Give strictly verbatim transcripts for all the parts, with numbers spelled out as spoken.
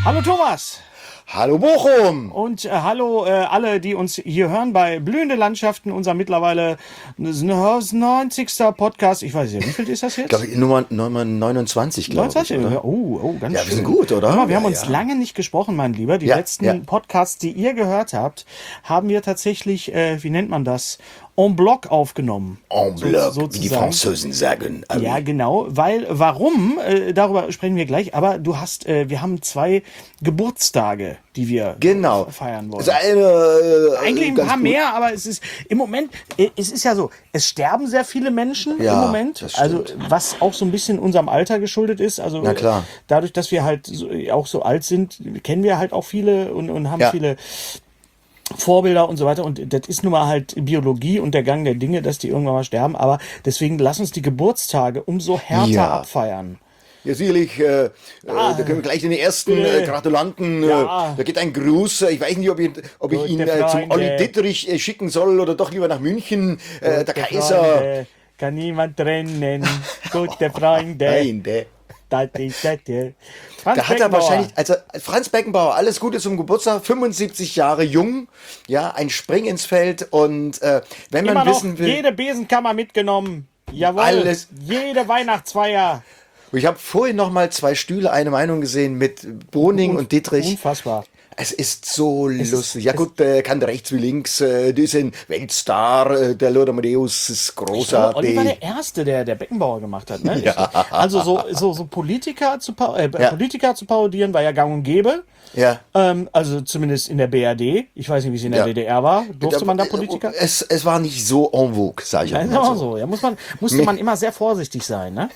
Hallo Thomas. Hallo Bochum! Und äh, hallo äh, alle, die uns hier hören bei Blühende Landschaften, unser mittlerweile neunzigster Podcast. Ich weiß nicht, wie viel ist das jetzt? Ich glaube, Nummer, Nummer neunundzwanzig, glaube ich. Oder? Oh, oh, ganz ja, schön. wir sind gut, oder? Mal, wir ja, haben uns ja. lange nicht gesprochen, mein Lieber. Die ja, letzten ja. Podcasts, die ihr gehört habt, haben wir tatsächlich, äh, wie nennt man das, en bloc aufgenommen. En bloc, so, wie die Franzosen sagen. Ah, ja, oui. genau, weil, warum, äh, darüber sprechen wir gleich, aber du hast, äh, wir haben zwei Geburtstage, die wir Genau. feiern wollen. Also eine, äh, Eigentlich ein ganz paar gut. mehr, aber es ist im Moment, äh, es ist ja so, es sterben sehr viele Menschen Ja, im Moment, das also stimmt. was auch so ein bisschen unserem Alter geschuldet ist, also Na klar. dadurch, dass wir halt so, auch so alt sind, kennen wir halt auch viele und, und haben Ja. viele Vorbilder und so weiter, und das ist nun mal halt Biologie und der Gang der Dinge, dass die irgendwann mal sterben, aber deswegen lass uns die Geburtstage umso härter Ja. abfeiern. Ja, sicherlich, äh, Ah, äh, da können wir gleich den ersten bitte. äh, Gratulanten, Ja. äh, da geht ein Gruß, äh, ich weiß nicht, ob ich, ob ich Gute ihn äh, zum Freunde. Olli Dittrich äh, schicken soll oder doch lieber nach München, äh, der Gute Kaiser. Freunde, kann niemand trennen, gute Freunde. Nein, der. Da, da, da, da. Franz Da hat er Beckenbauer. wahrscheinlich, also Franz Beckenbauer, alles Gute zum Geburtstag, fünfundsiebzig Jahre jung, ja, ein Spring ins Feld, und äh, wenn man immer noch wissen will, jede Besenkammer mitgenommen. Jawohl. Alles. Jede Weihnachtsfeier. ich habe vorhin noch mal zwei Stühle, eine Meinung gesehen mit Boning und Dittrich. Unfassbar. Es ist so ist- lustig. Ja es- gut, äh, kann rechts wie links, äh, die sind Weltstar, äh, der Lothar Matthäus ist Olli war großartig. der Erste, der, der Beckenbauer gemacht hat. Ne? Ja. Ich, also so, so, so Politiker, zu, pa- äh, Ja. Politiker zu parodieren war ja gang und gäbe. Ja. Ähm, also zumindest in der B R D. Ich weiß nicht, wie es in der Ja. D D R war. Durfte man da Politiker? Es, es war nicht so en vogue, sage ich Ja, auch ist mal aber so. so. Ja, muss man, musste man immer sehr vorsichtig sein, ne?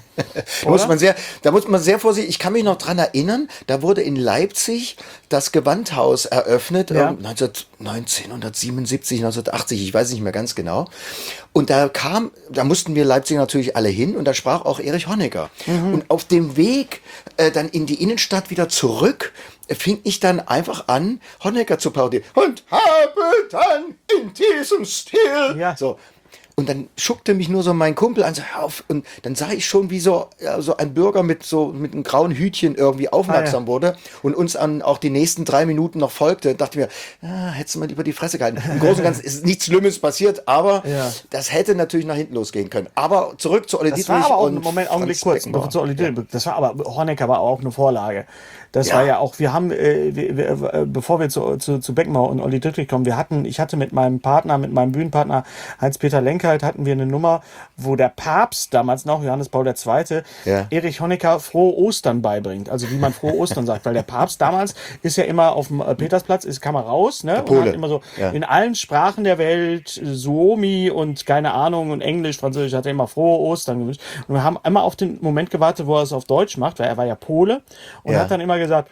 Da muss man sehr, da muss man sehr vorsichtig, ich kann mich noch dran erinnern, da wurde in Leipzig das Gewandhaus eröffnet, Ja. ähm, neunzehn, neunzehnhundertsiebenundsiebzig, neunzehnhundertachtzig, ich weiß nicht mehr ganz genau. Und da kam, da mussten wir Leipziger natürlich alle hin, und da sprach auch Erich Honecker. Und auf dem Weg äh, dann in die Innenstadt wieder zurück, äh, fing ich dann einfach an, Honecker zu parodieren. Und habe dann in diesem Stil. Ja. So. Und dann schuckte mich nur so mein Kumpel an, so hör auf. Und dann sah ich schon, wie so, ja, so ein Bürger mit so mit einem grauen Hütchen irgendwie aufmerksam Ah, ja. wurde und uns an auch die nächsten drei Minuten noch folgte. Dachte mir, ah, hättest du mal lieber die Fresse gehalten. Im Großen und Ganzen ist nichts Schlimmes passiert, aber Ja. das hätte natürlich nach hinten losgehen können. Aber zurück zu Olli Das Dittrich war aber auch und ein Moment, Augenblick Franz kurz, Beckenbauer. bevor zu Olli Dittrich. Das war aber, Honecker war auch eine Vorlage. Das Ja. war ja auch, wir haben, äh, wir, wir, äh, bevor wir zu, zu, zu Beckenbauer und Olli Dittrich kommen, wir hatten, ich hatte mit meinem Partner, mit meinem Bühnenpartner Heinz-Peter Lenkheit, hatten wir eine Nummer, wo der Papst, damals noch Johannes Paul der Zweite, Ja. Erich Honecker frohe Ostern beibringt. Also wie man frohe Ostern sagt, weil der Papst damals ist ja immer auf dem äh, Petersplatz, ist, kam er raus, ne? Und Pole. hat immer so Ja. in allen Sprachen der Welt, Suomi und keine Ahnung und Englisch, Französisch, hat er immer frohe Ostern gewünscht. Und wir haben immer auf den Moment gewartet, wo er es auf Deutsch macht, weil er war ja Pole, und Ja. hat dann immer gesagt,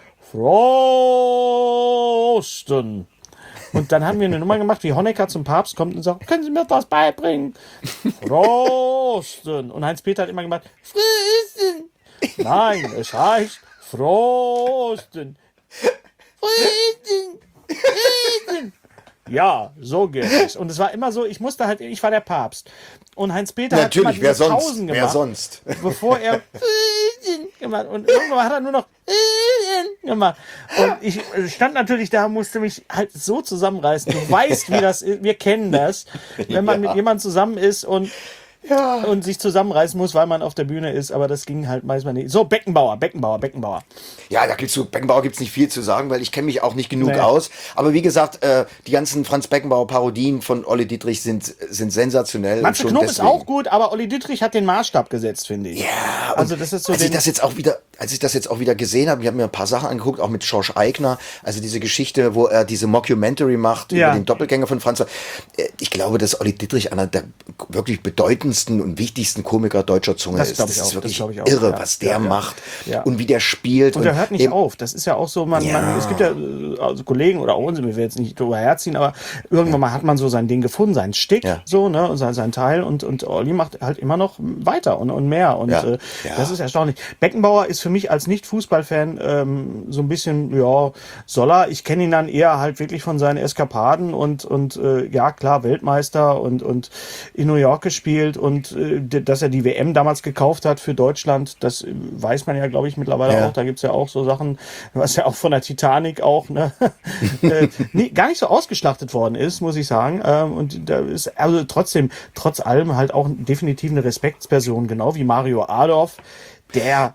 frohe Ostern. Und dann haben wir eine Nummer gemacht, wie Honecker zum Papst kommt und sagt, können Sie mir das beibringen? Frosten. Und Heinz-Peter hat immer gemacht, Frosten. Nein, es heißt Frosten. Frosten. Frosten. Ja, so geht es. Und es war immer so, ich musste halt, ich war der Papst. Und Heinz-Peter hat immer Natürlich, wer diese sonst? Pausen Wer gemacht, sonst? bevor er gemacht. Und irgendwann hat er nur noch gemacht. Und ich stand natürlich da, musste mich halt so zusammenreißen. Du weißt, wie das ist. Wir kennen das, wenn man Ja. mit jemandem zusammen ist und Ja. und sich zusammenreißen muss, weil man auf der Bühne ist, aber das ging halt meistens nicht. So, Beckenbauer, Beckenbauer, Beckenbauer. Ja, da gibt's zu Beckenbauer gibt's nicht viel zu sagen, weil ich kenne mich auch nicht genug Nee. aus. Aber wie gesagt, äh, die ganzen Franz Beckenbauer Parodien von Olli Dittrich sind, sind sensationell. Matze und schon Knob ist deswegen- auch gut, aber Olli Dittrich hat den Maßstab gesetzt, finde ich. Ja, also und das ist so als ich den, das jetzt auch wieder, als ich das jetzt auch wieder gesehen habe, ich habe mir ein paar Sachen angeguckt, auch mit George Eigner, also diese Geschichte, wo er diese Mockumentary macht Ja. über den Doppelgänger von Franz. Äh, Ich glaube, dass Olli Dittrich einer der wirklich bedeutendsten und wichtigsten Komiker deutscher Zunge Das ist. glaub ich Das auch, ist wirklich das glaub ich auch, irre, ja. was der Ja, ja. macht Ja. und wie der spielt. Und der hört nicht eben- auf. Das ist ja auch so, man, Ja. man es gibt ja äh, also Kollegen oder auch uns, wir will jetzt nicht drüber herziehen, aber irgendwann mal hat man so sein Ding gefunden, sein Stick, Ja. so, ne, und sein, sein Teil, und, und Olli macht halt immer noch weiter und, und mehr. Und Ja. äh, Ja. das ist erstaunlich. Beckenbauer ist für mich als Nicht-Fußballfan ähm, so ein bisschen, ja, Soller. Ich kenne ihn dann eher halt wirklich von seinen Eskapaden und, und äh, ja, klar, Weltmeister und, und in New York gespielt und äh, dass er die W M damals gekauft hat für Deutschland, das äh, weiß man ja, glaube ich, mittlerweile Ja. auch. Da gibt's ja auch so Sachen, was ja auch von der Titanic auch, ne, äh, nee, gar nicht so ausgeschlachtet worden ist, muss ich sagen. Ähm, und da ist also trotzdem, trotz allem halt auch definitiv eine Respektsperson, genau wie Mario Adorf, der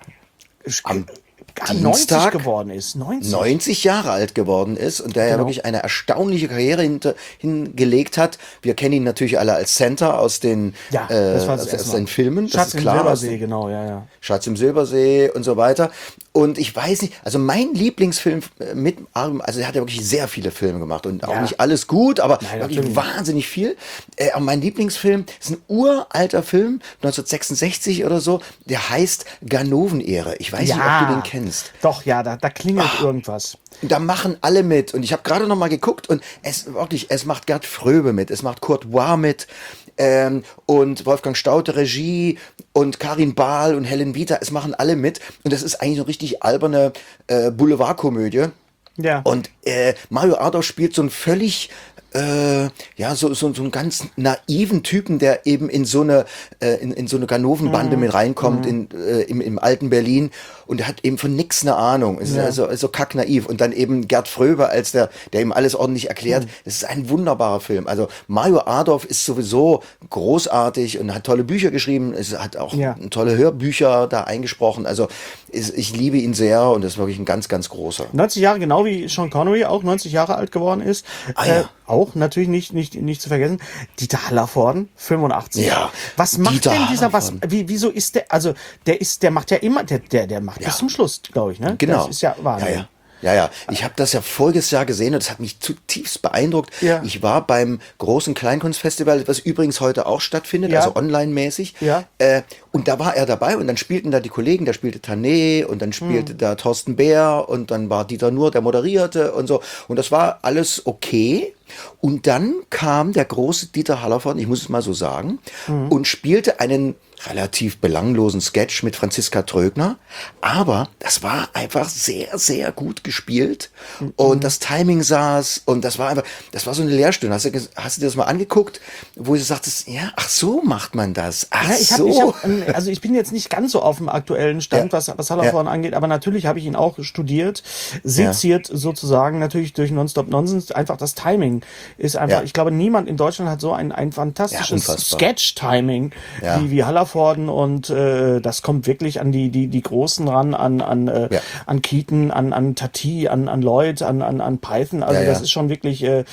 Am neunzig Dienstag geworden ist. neunzig. neunzig Jahre alt geworden ist und der ja Genau. wirklich eine erstaunliche Karriere hinter, hingelegt hat. Wir kennen ihn natürlich alle als Center aus den, Ja, äh, das war das aus, erste aus Mal. den Filmen. Das Schatz ist im klar. Silbersee, genau, ja, ja. Schatz im Silbersee und so weiter. Und ich weiß nicht, also mein Lieblingsfilm mit Arm, also er hat ja wirklich sehr viele Filme gemacht und auch Ja. nicht alles gut, aber Nein, wirklich natürlich. wahnsinnig viel. Äh, aber mein Lieblingsfilm ist ein uralter Film, neunzehnhundertsechsundsechzig oder so, der heißt Ganoven-Ehre. Ich weiß nicht, ob du den kennst. Doch, ja, da, da klingelt irgendwas. Und da machen alle mit. Und ich habe gerade noch mal geguckt und es wirklich, es macht Gerd Fröbe mit, es macht Kurt War mit ähm, und Wolfgang Staudte Regie und Karin Bahl und Helen Vita. Es machen alle mit. Und das ist eigentlich eine richtig alberne äh, Boulevardkomödie. Ja. Und äh, Mario Adorf spielt so einen völlig äh, ja, so, so, so einen ganz naiven Typen, der eben in so eine, äh, in, in so eine Ganovenbande Mhm. mit reinkommt in, äh, im, im alten Berlin und der hat eben von nix eine Ahnung. Es ist Ja. also, also kacknaiv. Und dann eben Gerd Fröbe als der, der ihm alles ordentlich erklärt. Mhm. Es ist ein wunderbarer Film. Also Mario Adorf ist sowieso großartig und hat tolle Bücher geschrieben. Es hat auch Ja. tolle Hörbücher da eingesprochen. Also ist, ich liebe ihn sehr und ist wirklich ein ganz, ganz großer. neunzig Jahre, genau wie Sean Connery auch neunzig Jahre alt geworden ist. Ah, ja. äh, auch natürlich nicht, nicht, nicht zu vergessen. Dieter Hallervorden, fünfundachtzig. Ja, Was macht Dieter denn dieser, was, Hallervorden. wie, wieso ist der, also, der ist, der macht ja immer, der, der, der macht bis zum Schluss, glaube ich, ne? Genau. Das ist ja Wahnsinn. Ja, ja. Ja, ja. Ich habe das ja voriges Jahr gesehen und das hat mich zutiefst beeindruckt. Ja. Ich war beim großen Kleinkunstfestival, was übrigens heute auch stattfindet, Ja. also online-mäßig. Ja. Äh, und da war er dabei und dann spielten da die Kollegen, da spielte Tané und dann spielte Hm. da Thorsten Bär und dann war Dieter Nuhr, der moderierte und so. Und das war alles okay. Und dann kam der große Dieter Hallervorden, ich muss es mal so sagen, Hm. und spielte einen relativ belanglosen Sketch mit Franziska Trögner. Aber das war einfach sehr, sehr gut gespielt. Und das Timing saß und das war einfach, das war so eine Lehrstunde. Hast du, ges- hast du dir das mal angeguckt, wo du sagtest, ja, ach so macht man das. Ach Ja, ich hab, so. ich hab, ähm, also ich bin jetzt nicht ganz so auf dem aktuellen Stand, Ja. was, was Hallervorden angeht, aber natürlich habe ich ihn auch studiert, seziert sozusagen, natürlich durch Nonstop Nonsense. Einfach das Timing ist einfach, Ja. ich glaube, niemand in Deutschland hat so ein, ein Ja, fantastisches unfassbar. Sketch-Timing Ja. wie, wie Hallervorden und äh, das kommt wirklich an die, die, die Großen ran, an, an, äh, Ja. an Keaton, an, an Tati, an, an Lloyd, an, an, an Python. Also Ja, das ja. ist schon wirklich äh,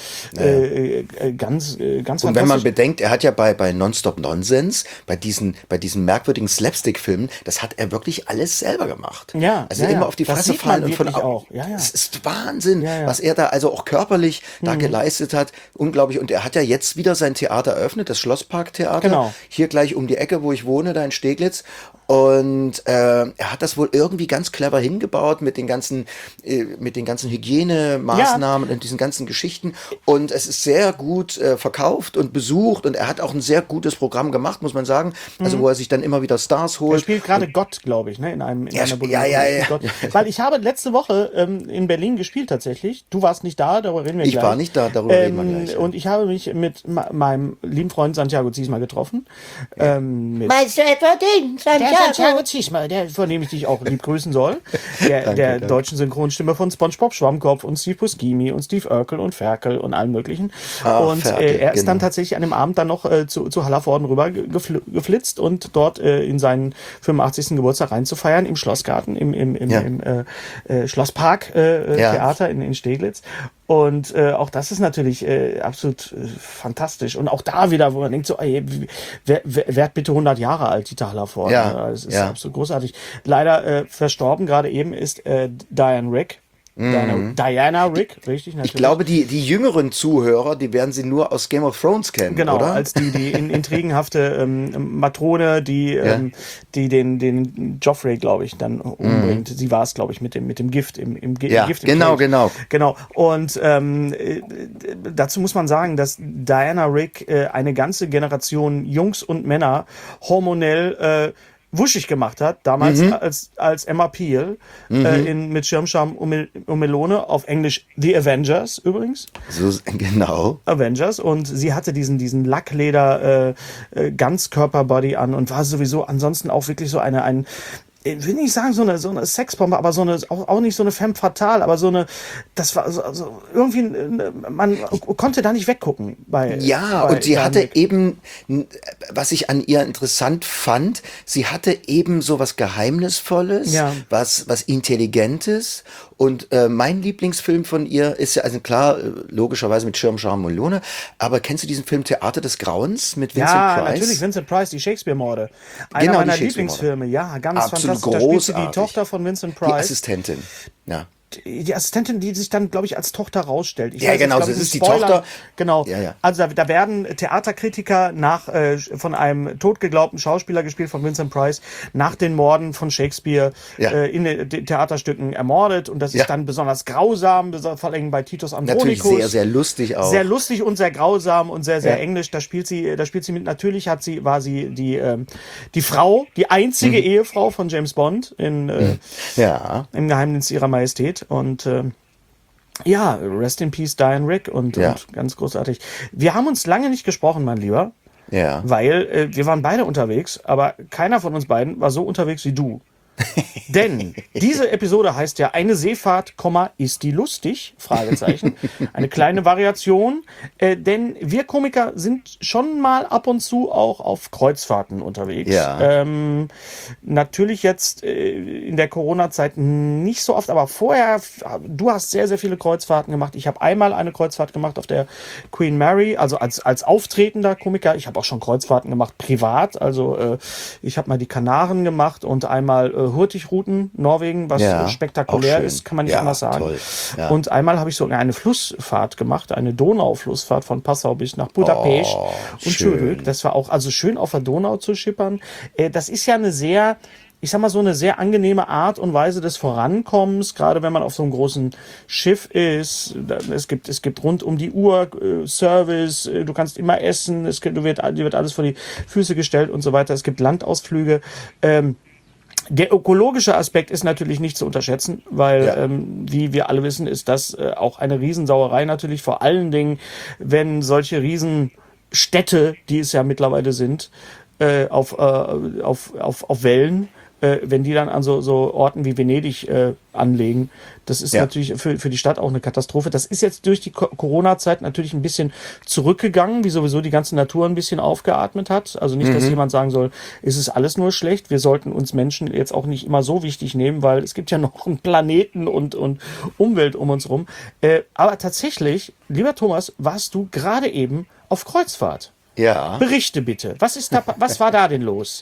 äh, äh, ganz, äh, ganz Und wenn man fantastisch. bedenkt, er hat ja bei, bei Nonstop Nonsense, bei diesen, bei diesen merkwürdigen Slapstick-Filmen, das hat er wirklich alles selber gemacht. Ja, Also ja, immer ja. auf die Das Fresse sieht man fallen und von wirklich au- auch. Ja, ja. Es ist Wahnsinn, Ja, ja. was er da also auch körperlich da geleistet hat. Unglaublich. Und er hat ja jetzt wieder sein Theater eröffnet, das Schlossparktheater. Genau. Hier gleich um die Ecke, wo ich wohne, da in Steglitz. Und äh, er hat das wohl irgendwie ganz clever hingebaut mit den ganzen, äh, mit den ganzen Hygienemaßnahmen und diesen ganzen Geschichten. Und es ist sehr gut äh, verkauft und besucht. Und er hat auch ein sehr gutes Programm gemacht, muss man sagen. Also wo er sich dann immer wieder Stars Er holt. spielt gerade Gott, glaube ich, ne? In einem in Ja, einer sp- ja, ja, ja. Gott. Weil ich habe letzte Woche ähm, in Berlin gespielt tatsächlich. Du warst nicht da, darüber reden wir Ich gleich. war nicht da, darüber reden wir Ähm, gleich, ja. Und ich habe mich mit ma- meinem lieben Freund Santiago Ziesma getroffen. Ähm, mit Meinst du etwa den, der Santiago? Santiago Ziesma, der, von dem ich dich auch lieb grüßen soll. Der, Danke, der danke. deutschen Synchronstimme von SpongeBob Schwammkopf und Steve Buscemi und Steve Urkel und Ferkel und allen möglichen. Ah, und Ferkel, äh, er ist dann genau. tatsächlich an dem Abend dann noch äh, zu, zu Hallervorden rüber gefl geflitzt und dort äh, in seinen fünfundachtzigsten Geburtstag reinzufeiern im Schlossgarten, im, im, im, Ja. im äh, äh, Schlosspark äh, äh, Ja. Theater in, in Steglitz. Und äh, auch das ist natürlich äh, absolut äh, fantastisch. Und auch da wieder, wo man denkt, so, ey, wie- wer, wer, wer hat bitte hundert Jahre alt, Dieter Hallervorden? Ja, Das ist ja. absolut großartig. Leider äh, verstorben gerade eben ist äh, Diane Rick. Diana, Diana Rick, richtig, natürlich. Ich glaube, die, die jüngeren Zuhörer, die werden sie nur aus Game of Thrones kennen, Genau, oder? als die, die in, intrigenhafte ähm, Matrone, die, ähm, die den, den Joffrey, glaube ich, dann umbringt. Sie war es, glaube ich, mit dem, mit dem Gift im, im Gi- Ja, Gift im genau, Kelch. genau. Genau. Und ähm, äh, dazu muss man sagen, dass Diana Rick äh, eine ganze Generation Jungs und Männer hormonell äh, wuschig gemacht hat, damals Mhm. als, als Emma Peel äh, in, mit Schirmscham und Mel- und Melone, auf Englisch The Avengers übrigens. So, genau. Avengers, und sie hatte diesen, diesen Lackleder äh, äh, Ganzkörper-Body an und war sowieso ansonsten auch wirklich so eine, ein, ich will nicht sagen so eine, so eine Sexbombe, aber so eine, auch, auch nicht so eine femme fatale, aber so eine, das war so, also irgendwie, äh, man konnte da nicht weggucken. Bei, Ja, bei und sie Diane hatte Rick. eben, n- was ich an ihr interessant fand, sie hatte eben so was Geheimnisvolles, Ja. was, was Intelligentes. Und äh, mein Lieblingsfilm von ihr ist ja, also klar, äh, logischerweise mit Schirm, Charme und Melone, aber kennst du diesen Film Theater des Grauens mit Vincent Ja, Price? natürlich, Vincent Price, die Shakespeare-Morde. Einer Genau, die meiner Shakespeare-Morde. Lieblingsfilme, ja, ganz Absolut fantastisch. Da spielt sie die großartig. Tochter von Vincent Die Price. Assistentin. Ja. Die die Assistentin, die sich dann, glaube ich, als Tochter rausstellt. Ich Ja, weiß jetzt, genau, glaub das ich, ist die nicht spoilern. Tochter. Genau. Ja, ja. Also da, da werden Theaterkritiker nach äh, von einem totgeglaubten Schauspieler, gespielt von Vincent Price, nach den Morden von Shakespeare Ja. äh, in den den Theaterstücken ermordet. Und das ist Ja. dann besonders grausam, beso- vor allem bei Titus Natürlich Andronicus. sehr, sehr lustig auch. Sehr lustig und sehr grausam und sehr, sehr Ja. englisch. Da spielt sie, da spielt sie mit, natürlich hat sie, war sie die, ähm, die Frau, die einzige Ehefrau von James Bond in, äh, Ja. im Geheimdienst ihrer Majestät. Und ähm, ja, rest in peace, Diane Rick, und, Ja. und ganz großartig. Wir haben uns lange nicht gesprochen, mein Lieber, Ja. weil äh, wir waren beide unterwegs, aber keiner von uns beiden war so unterwegs wie du. Denn diese Episode heißt ja eine Seefahrt, Komma, ist die lustig? Fragezeichen. Eine kleine Variation, äh, denn wir Komiker sind schon mal ab und zu auch auf Kreuzfahrten unterwegs. Ja. Ähm, natürlich jetzt äh, in der Corona-Zeit nicht so oft, aber vorher, du hast sehr, sehr viele Kreuzfahrten gemacht. Ich habe einmal eine Kreuzfahrt gemacht auf der Queen Mary, also als, als auftretender Komiker. Ich habe auch schon Kreuzfahrten gemacht, privat. Also äh, ich habe mal die Kanaren gemacht und einmal äh, Hurtigruten, Norwegen, was Ja, äh, spektakulär auch schön. ist, kann man nicht Ja, anders sagen. toll. Ja. Und einmal habe ich sogar eine Flussfahrt gemacht, eine Donauflussfahrt von Passau bis nach Budapest Oh, und schön. zurück. Das war auch, also schön auf der Donau zu schippern. Äh, das ist ja eine sehr, ich sag mal, so eine sehr angenehme Art und Weise des Vorankommens, gerade wenn man auf so einem großen Schiff ist. Da- Es gibt, es gibt rund um die Uhr äh, Service, äh, du kannst immer essen, es gibt, du wird, dir wird alles vor die Füße gestellt und so weiter. Es gibt Landausflüge. Ähm, Der ökologische Aspekt ist natürlich nicht zu unterschätzen, weil, Ja. ähm, wie wir alle wissen, ist das äh, auch eine Riesensauerei natürlich, vor allen Dingen, wenn solche Riesenstädte, die es ja mittlerweile sind, äh, auf, äh, auf, auf, auf Wellen, äh, wenn die dann an so, so Orten wie Venedig äh, anlegen. Das ist Ja. natürlich für, für die Stadt auch eine Katastrophe. Das ist jetzt durch die Co- Corona-Zeit natürlich ein bisschen zurückgegangen, wie sowieso die ganze Natur ein bisschen aufgeatmet hat. Also nicht, dass jemand sagen soll, es ist alles nur schlecht. Wir sollten uns Menschen jetzt auch nicht immer so wichtig nehmen, weil es gibt ja noch einen Planeten und, und Umwelt um uns rum. Äh, aber tatsächlich, lieber Thomas, warst du gerade eben auf Kreuzfahrt. Ja. Berichte bitte. Was ist da, was war da denn los?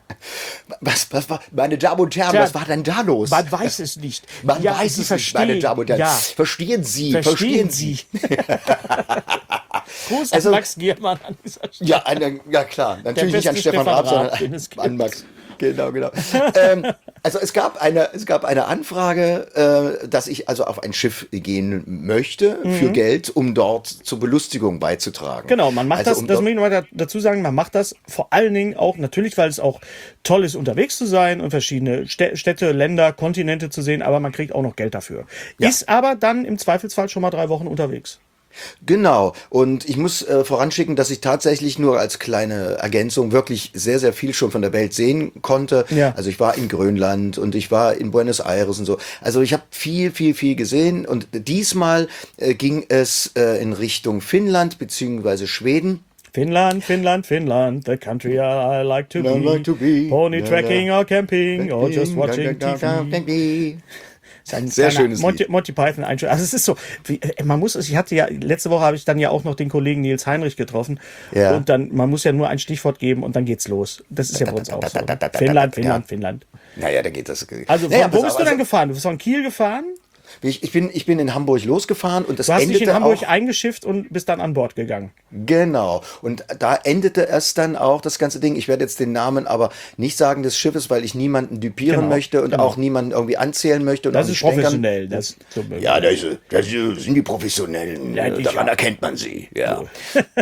Was, was war, meine Damen und Herren, Tja, was war denn da los? Man weiß es nicht. Man Ja, weiß Sie es nicht, meine verstehen. Damen und Herren. Ja, Verstehen Sie, verstehen Sie. Gruß Also- an Max Giermann an dieser Stelle. Ja, eine, ja klar. Natürlich nicht an beste Stefan Stefan Raab, Raab, den sondern es gibt. an Max. Genau, genau. ähm, also es gab eine, es gab eine Anfrage, äh, dass ich also auf ein Schiff gehen möchte für Geld, um dort zur Belustigung beizutragen. Genau, man macht also das, um das dort- muss ich noch mal dazu sagen, man macht das vor allen Dingen auch, natürlich, weil es auch toll ist, unterwegs zu sein und verschiedene Stä- Städte, Länder, Kontinente zu sehen, aber man kriegt auch noch Geld dafür. Ja. Ist aber dann im Zweifelsfall schon mal drei Wochen unterwegs. Genau. Und ich muss äh, voranschicken, dass ich tatsächlich nur als kleine Ergänzung wirklich sehr, sehr viel schon von der Welt sehen konnte. Ja. Also ich war in Grönland und ich war in Buenos Aires und so. Also ich habe viel, viel, viel gesehen. Und diesmal äh, ging es äh, in Richtung Finnland beziehungsweise Schweden. Finnland, Finnland, Finnland, the country I like to be. I like to be. Pony Ja, tracking ja. or camping or just watching T V. Ein Sehr kleiner schönes Monty, Lied. Monty Python Einschub. Also es ist so, wie, äh, man muss es, ich hatte ja, letzte Woche habe ich dann ja auch noch den Kollegen Nils Heinrich getroffen. Ja. Und dann, man muss ja nur ein Stichwort geben und dann geht's los. Das ist ja bei uns auch so. Finnland, Finnland, Finnland. Naja, da geht das. Also, naja, von, wo pass bist auf, du dann also, gefahren? Du bist von Kiel gefahren? ich, ich, bin, ich bin in Hamburg losgefahren und das Du hast endete dich in Hamburg auch, eingeschifft und bist dann an Bord gegangen. Genau. Und da endete es dann auch, das ganze Ding. Ich werde jetzt den Namen aber nicht sagen des Schiffes, weil ich niemanden düpieren Genau, möchte und genau. auch niemanden irgendwie anzählen möchte. Und Das auch ist nicht stänkern. professionell. Das, so, Ja, das, das sind die Professionellen. Ja, die- Daran ja. erkennt man sie. Ja.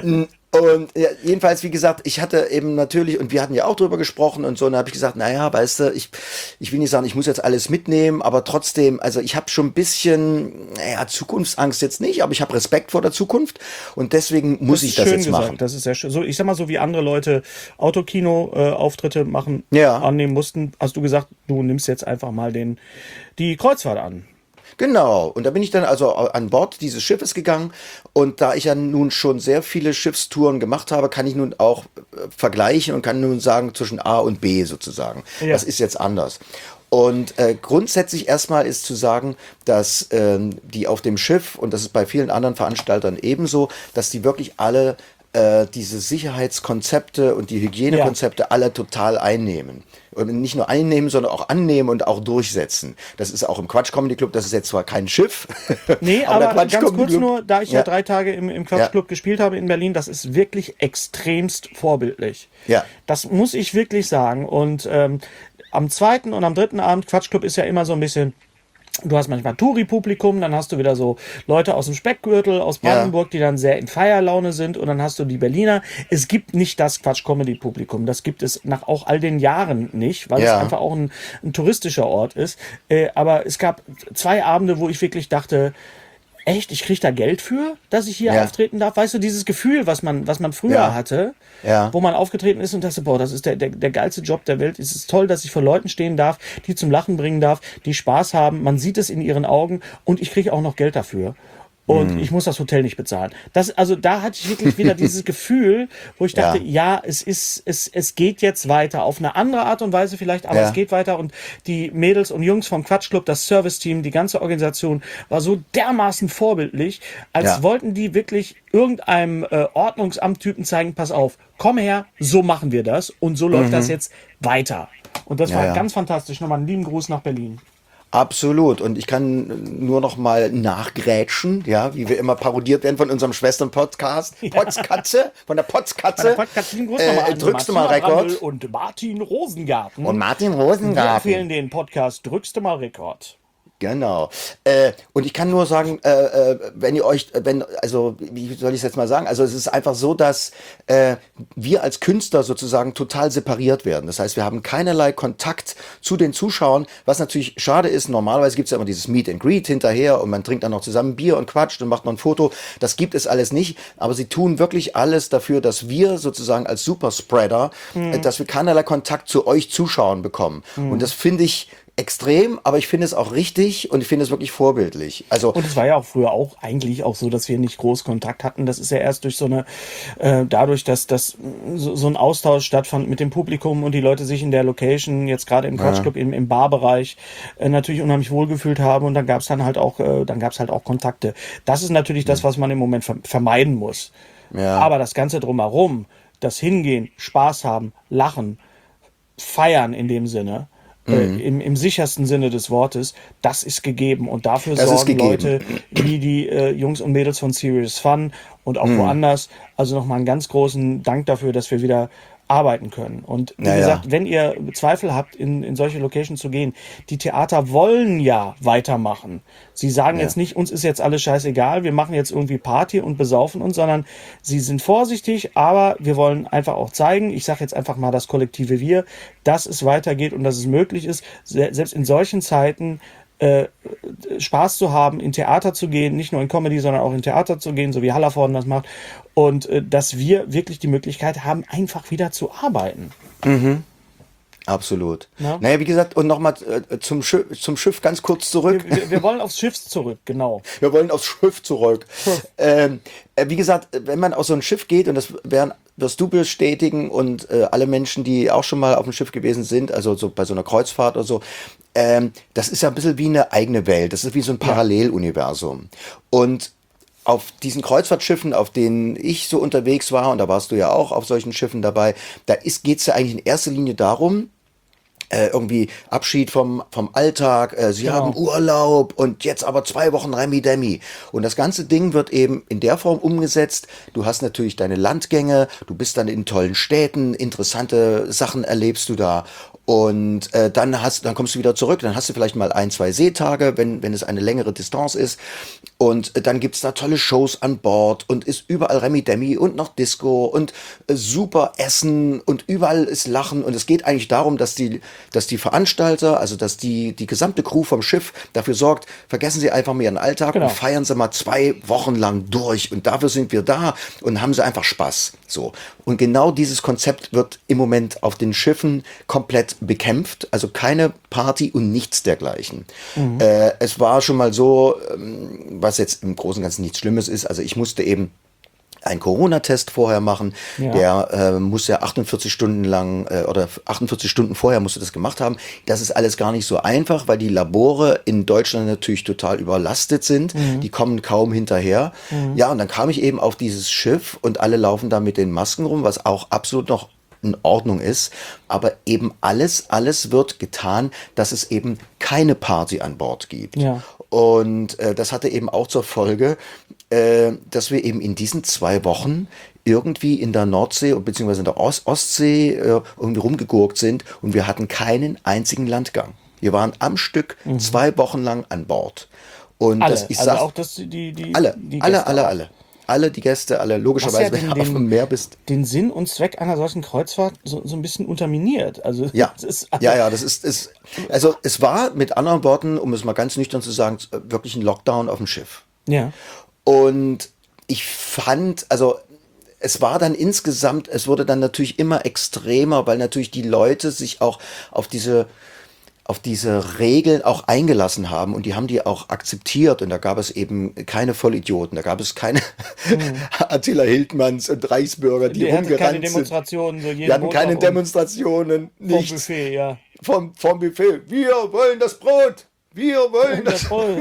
Und ja, jedenfalls, wie gesagt, ich hatte eben natürlich, und wir hatten ja auch drüber gesprochen und so, und da habe ich gesagt, naja, weißt du, ich, ich will nicht sagen, ich muss jetzt alles mitnehmen, aber trotzdem, also ich habe schon ein bisschen, naja, Zukunftsangst jetzt nicht, aber ich habe Respekt vor der Zukunft und deswegen muss Das ich ist das schön jetzt gesagt. machen. Das ist sehr schön. So, ich sag mal, so wie andere Leute Autokino-Auftritte machen, Ja. annehmen mussten, hast du gesagt, du nimmst jetzt einfach mal den, die Kreuzfahrt an. Genau, und da bin ich dann also an Bord dieses Schiffes gegangen und da ich ja nun schon sehr viele Schiffstouren gemacht habe, kann ich nun auch äh, vergleichen und kann nun sagen zwischen A und B sozusagen. Ja. Was ist jetzt anders? Und äh, grundsätzlich erstmal ist zu sagen, dass ähm, die auf dem Schiff, und das ist bei vielen anderen Veranstaltern ebenso, dass die wirklich alle äh, diese Sicherheitskonzepte und die Hygienekonzepte alle total einnehmen. Und nicht nur einnehmen, sondern auch annehmen und auch durchsetzen. Das ist auch im Quatsch Comedy Club, das ist jetzt zwar kein Schiff. Nee, aber der aber Quatsch ganz Comedy kurz Club- nur, da ich ja, Ja. drei Tage im, im Quatsch Club gespielt habe in Berlin, das ist wirklich extremst vorbildlich. Ja. Das muss ich wirklich sagen. Und ähm, am zweiten und am dritten Abend, Quatsch Club ist ja immer so ein bisschen. Du hast manchmal Touri-Publikum, dann hast du wieder so Leute aus dem Speckgürtel, aus Ja. Brandenburg, die dann sehr in Feierlaune sind und dann hast du die Berliner. Es gibt nicht das Quatsch-Comedy-Publikum, das gibt es nach auch all den Jahren nicht, weil Ja. es einfach auch ein, ein touristischer Ort ist. Äh, aber es gab zwei Abende, wo ich wirklich dachte, echt, ich kriege da Geld für, dass ich hier Ja. auftreten darf? Weißt du, dieses Gefühl, was man, was man früher Ja. hatte, Ja. wo man aufgetreten ist und dachte, boah, das ist der, der, der geilste Job der Welt. Es ist toll, dass ich vor Leuten stehen darf, die zum Lachen bringen darf, die Spaß haben. Man sieht es in ihren Augen und ich kriege auch noch Geld dafür. Und Mhm. ich muss das Hotel nicht bezahlen. Das, also da hatte ich wirklich wieder dieses Gefühl, wo ich dachte, Ja. ja, es ist, es, es geht jetzt weiter. Auf eine andere Art und Weise vielleicht, aber Ja. es geht weiter. Und die Mädels und Jungs vom Quatschclub, das Serviceteam, die ganze Organisation war so dermaßen vorbildlich, als Ja. wollten die wirklich irgendeinem äh, Ordnungsamt-Typen zeigen, pass auf, komm her, so machen wir das. Und so läuft das jetzt weiter. Und das Ja, war ja. ganz fantastisch. Nochmal einen lieben Gruß nach Berlin. Absolut. Und ich kann nur noch mal nachgrätschen, ja, wie wir immer parodiert werden von unserem Schwestern-Podcast. Potzkatze, von der Potzkatze. Podcast, lieben Gruß nochmal Äh, an drückst du mal Martina Rekord? Brandl und Martin Rosengarten. Und Martin Wir Rosengarten. empfehlen den Podcast Drückst du mal Rekord. Genau. Äh, und ich kann nur sagen, äh, äh, wenn ihr euch, wenn, also wie soll ich es jetzt mal sagen? Also es ist einfach so, dass äh, wir als Künstler sozusagen total separiert werden. Das heißt, wir haben keinerlei Kontakt zu den Zuschauern, was natürlich schade ist. Normalerweise gibt es ja immer dieses Meet and Greet hinterher und man trinkt dann noch zusammen Bier und quatscht und macht noch ein Foto. Das gibt es alles nicht. Aber sie tun wirklich alles dafür, dass wir sozusagen als Superspreader, äh, dass wir keinerlei Kontakt zu euch Zuschauern bekommen. Und das finde ich extrem, aber ich finde es auch richtig und ich finde es wirklich vorbildlich. Also Und es war ja auch früher auch eigentlich auch so, dass wir nicht groß Kontakt hatten. Das ist ja erst durch so eine, äh, dadurch, dass, dass so, so ein Austausch stattfand mit dem Publikum und die Leute sich in der Location, jetzt gerade im Quatschclub, im, im Barbereich, äh, natürlich unheimlich wohlgefühlt haben und dann gab es dann halt auch, äh, dann gab es halt auch Kontakte. Das ist natürlich das, was man im Moment ver vermeiden muss. Ja. Aber das Ganze drumherum, das Hingehen, Spaß haben, lachen, feiern in dem Sinne, äh, im, im sichersten Sinne des Wortes, das ist gegeben. Und dafür Das ist sorgen gegeben. Leute wie die äh, Jungs und Mädels von Serious Fun und auch woanders. Also nochmal einen ganz großen Dank dafür, dass wir wieder arbeiten können. Und wie Ja, ja. gesagt, wenn ihr Zweifel habt, in, in solche Locations zu gehen, die Theater wollen ja weitermachen. Sie sagen jetzt nicht, uns ist jetzt alles scheißegal, wir machen jetzt irgendwie Party und besaufen uns, sondern sie sind vorsichtig, aber wir wollen einfach auch zeigen, ich sage jetzt einfach mal das kollektive Wir, dass es weitergeht und dass es möglich ist, se selbst in solchen Zeiten äh, Spaß zu haben, in Theater zu gehen, nicht nur in Comedy, sondern auch in Theater zu gehen, so wie Hallervorden das macht. Und äh, dass wir wirklich die Möglichkeit haben, einfach wieder zu arbeiten. absolut. Ja. Naja, wie gesagt, und nochmal äh, zum, Schiff, zum Schiff ganz kurz zurück. Wir, wir wollen aufs Schiff zurück, genau. Wir wollen aufs Schiff zurück. ähm, äh, wie gesagt, wenn man auf so ein Schiff geht, und das werden, wirst du bestätigen und äh, alle Menschen, die auch schon mal auf dem Schiff gewesen sind, also so bei so einer Kreuzfahrt oder so, ähm, das ist ja ein bisschen wie eine eigene Welt. Das ist wie so ein Paralleluniversum. Und auf diesen Kreuzfahrtschiffen, auf denen ich so unterwegs war, und da warst du ja auch auf solchen Schiffen dabei, da geht es ja eigentlich in erster Linie darum, äh, irgendwie Abschied vom, vom Alltag, äh, sie Genau. haben Urlaub und jetzt aber zwei Wochen Remi-Demi. Und das ganze Ding wird eben in der Form umgesetzt. Du hast natürlich deine Landgänge, du bist dann in tollen Städten, interessante Sachen erlebst du da. Und äh, dann hast, dann kommst du wieder zurück, dann hast du vielleicht mal ein, zwei Seetage, wenn, wenn es eine längere Distanz ist. Und äh, dann gibt's da tolle Shows an Bord und ist überall Remi Demi und noch Disco und äh, super Essen und überall ist Lachen. Und es geht eigentlich darum, dass die, dass die Veranstalter, also dass die, die gesamte Crew vom Schiff dafür sorgt, vergessen Sie einfach mal Ihren Alltag Genau. und feiern Sie mal zwei Wochen lang durch. Und dafür sind wir da und haben Sie einfach Spaß. So. Und genau dieses Konzept wird im Moment auf den Schiffen komplett bekämpft. Also keine Party und nichts dergleichen. Mhm. Äh, es war schon mal so, ähm, was jetzt im Großen und Ganzen nichts Schlimmes ist. Also ich musste eben einen Corona-Test vorher machen. Ja. Der äh, muss ja achtundvierzig Stunden lang äh, oder achtundvierzig Stunden vorher musste das gemacht haben. Das ist alles gar nicht so einfach, weil die Labore in Deutschland natürlich total überlastet sind. Mhm. Die kommen kaum hinterher. Mhm. Ja, und dann kam ich eben auf dieses Schiff und alle laufen da mit den Masken rum, was auch absolut noch in Ordnung ist, aber eben alles, alles wird getan, dass es eben keine Party an Bord gibt. Ja. Und äh, das hatte eben auch zur Folge, äh, dass wir eben in diesen zwei Wochen irgendwie in der Nordsee beziehungsweise in der Ost Ostsee äh, irgendwie rumgegurkt sind und wir hatten keinen einzigen Landgang. Wir waren am Stück mhm. zwei Wochen lang an Bord. Und alle, das, ich also sag, auch das, die, die, alle, die alle, Gäste alle, auch. alle. Alle die Gäste, alle logischerweise, Was ja wenn du den- auf dem Meer bist. Den Sinn und Zweck einer solchen Kreuzfahrt so, so ein bisschen unterminiert. Also Ja, es ist, ja, ja, das ist, ist, also es war mit anderen Worten, um es mal ganz nüchtern zu sagen, wirklich ein Lockdown auf dem Schiff. ja. Und ich fand, also es war dann insgesamt, es wurde dann natürlich immer extremer, weil natürlich die Leute sich auch auf diese auf diese Regeln auch eingelassen haben und die haben die auch akzeptiert und da gab es eben keine Vollidioten, da gab es keine Attila Hildmanns und Reichsbürger, die, Die hatten keine rumgerannt sind. Demonstrationen, so jeden Wir hatten Montag keine um- Demonstrationen, vom nichts. Buffet, ja. Vom, vom Buffet. Wir wollen das Brot. Wir wollen Der das. Brot.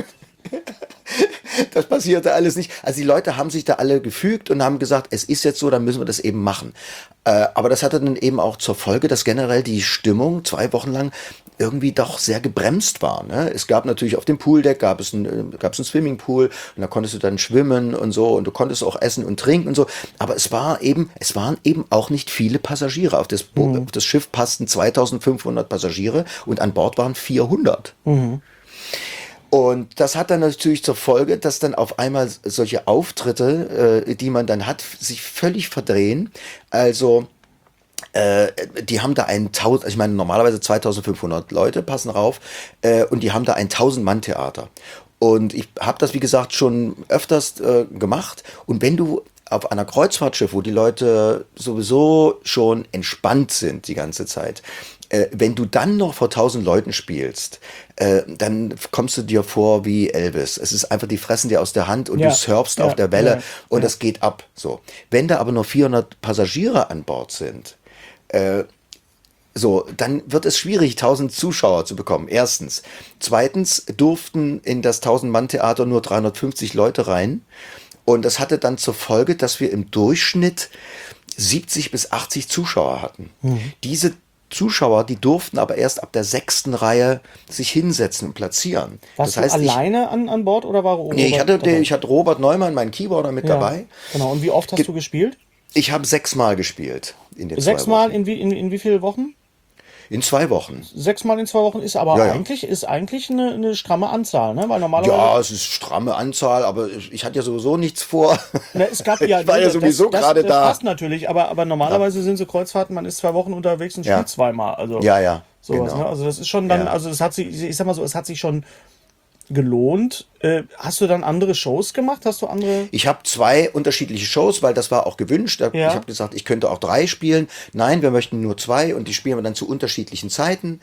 Das passierte alles nicht. Also die Leute haben sich da alle gefügt und haben gesagt, es ist jetzt so, dann müssen wir das eben machen. Äh, aber das hatte dann eben auch zur Folge, dass generell die Stimmung zwei Wochen lang irgendwie doch sehr gebremst war. Ne? Es gab natürlich auf dem Pooldeck gab es ein, äh, gab es einen Swimmingpool und da konntest du dann schwimmen und so und du konntest auch essen und trinken und so. Aber es war eben, es waren eben auch nicht viele Passagiere. Auf das, Bo- Mhm. auf das Schiff passten zweitausendfünfhundert Passagiere und an Bord waren vierhundert. Mhm. Und das hat dann natürlich zur Folge, dass dann auf einmal solche Auftritte, äh, die man dann hat, sich völlig verdrehen. Also äh, die haben da ein tausend, ich meine normalerweise zweitausendfünfhundert Leute passen rauf äh, und die haben da ein tausend-Mann-Theater. Und ich habe das, wie gesagt, schon öfters äh, gemacht. Und wenn du auf einer Kreuzfahrtschiff, wo die Leute sowieso schon entspannt sind die ganze Zeit, äh, wenn du dann noch vor tausend Leuten spielst, äh, dann kommst du dir vor wie Elvis. Es ist einfach, die fressen dir aus der Hand und Ja, du surfst ja, auf der Welle ja, und ja. das geht ab. So. Wenn da aber nur vierhundert Passagiere an Bord sind, äh, so, dann wird es schwierig, tausend Zuschauer zu bekommen. Erstens. Zweitens durften in das tausend-Mann-Theater nur dreihundertfünfzig Leute rein. Und das hatte dann zur Folge, dass wir im Durchschnitt siebzig bis achtzig Zuschauer hatten. Diese Zuschauer, die durften aber erst ab der sechsten Reihe sich hinsetzen und platzieren. Warst das heißt, du alleine an, an Bord oder war Robert ich, nee, ich, hatte, dabei? ich hatte Robert Neumann, meinen Keyboarder, mit Ja, dabei. Genau. Und wie oft hast Ge- du gespielt? Ich habe sechsmal gespielt in den zwei Sechsmal Wochen. in wie, in, in wie viele Wochen? In zwei Wochen. Sechsmal in zwei Wochen ist aber Ja, ja. eigentlich ist eigentlich eine, eine stramme Anzahl, ne? Weil normalerweise Ja, es ist stramme Anzahl, aber ich, ich hatte ja sowieso nichts vor. Ne, es gab ja, ich war ja das- sowieso das, gerade das da. passt natürlich, aber, aber normalerweise sind so Kreuzfahrten, man ist zwei Wochen unterwegs und Ja. spielt zweimal. Also Ja, ja, sowas, genau. ne? Also das ist schon dann, Ja. also es hat sich, ich sag mal so, es hat sich schon gelohnt. Äh, hast du dann andere Shows gemacht? Hast du andere? Ich habe zwei unterschiedliche Shows, weil das war auch gewünscht. Da- Ja. Ich habe gesagt, ich könnte auch drei spielen. Nein, wir möchten nur zwei und die spielen wir dann zu unterschiedlichen Zeiten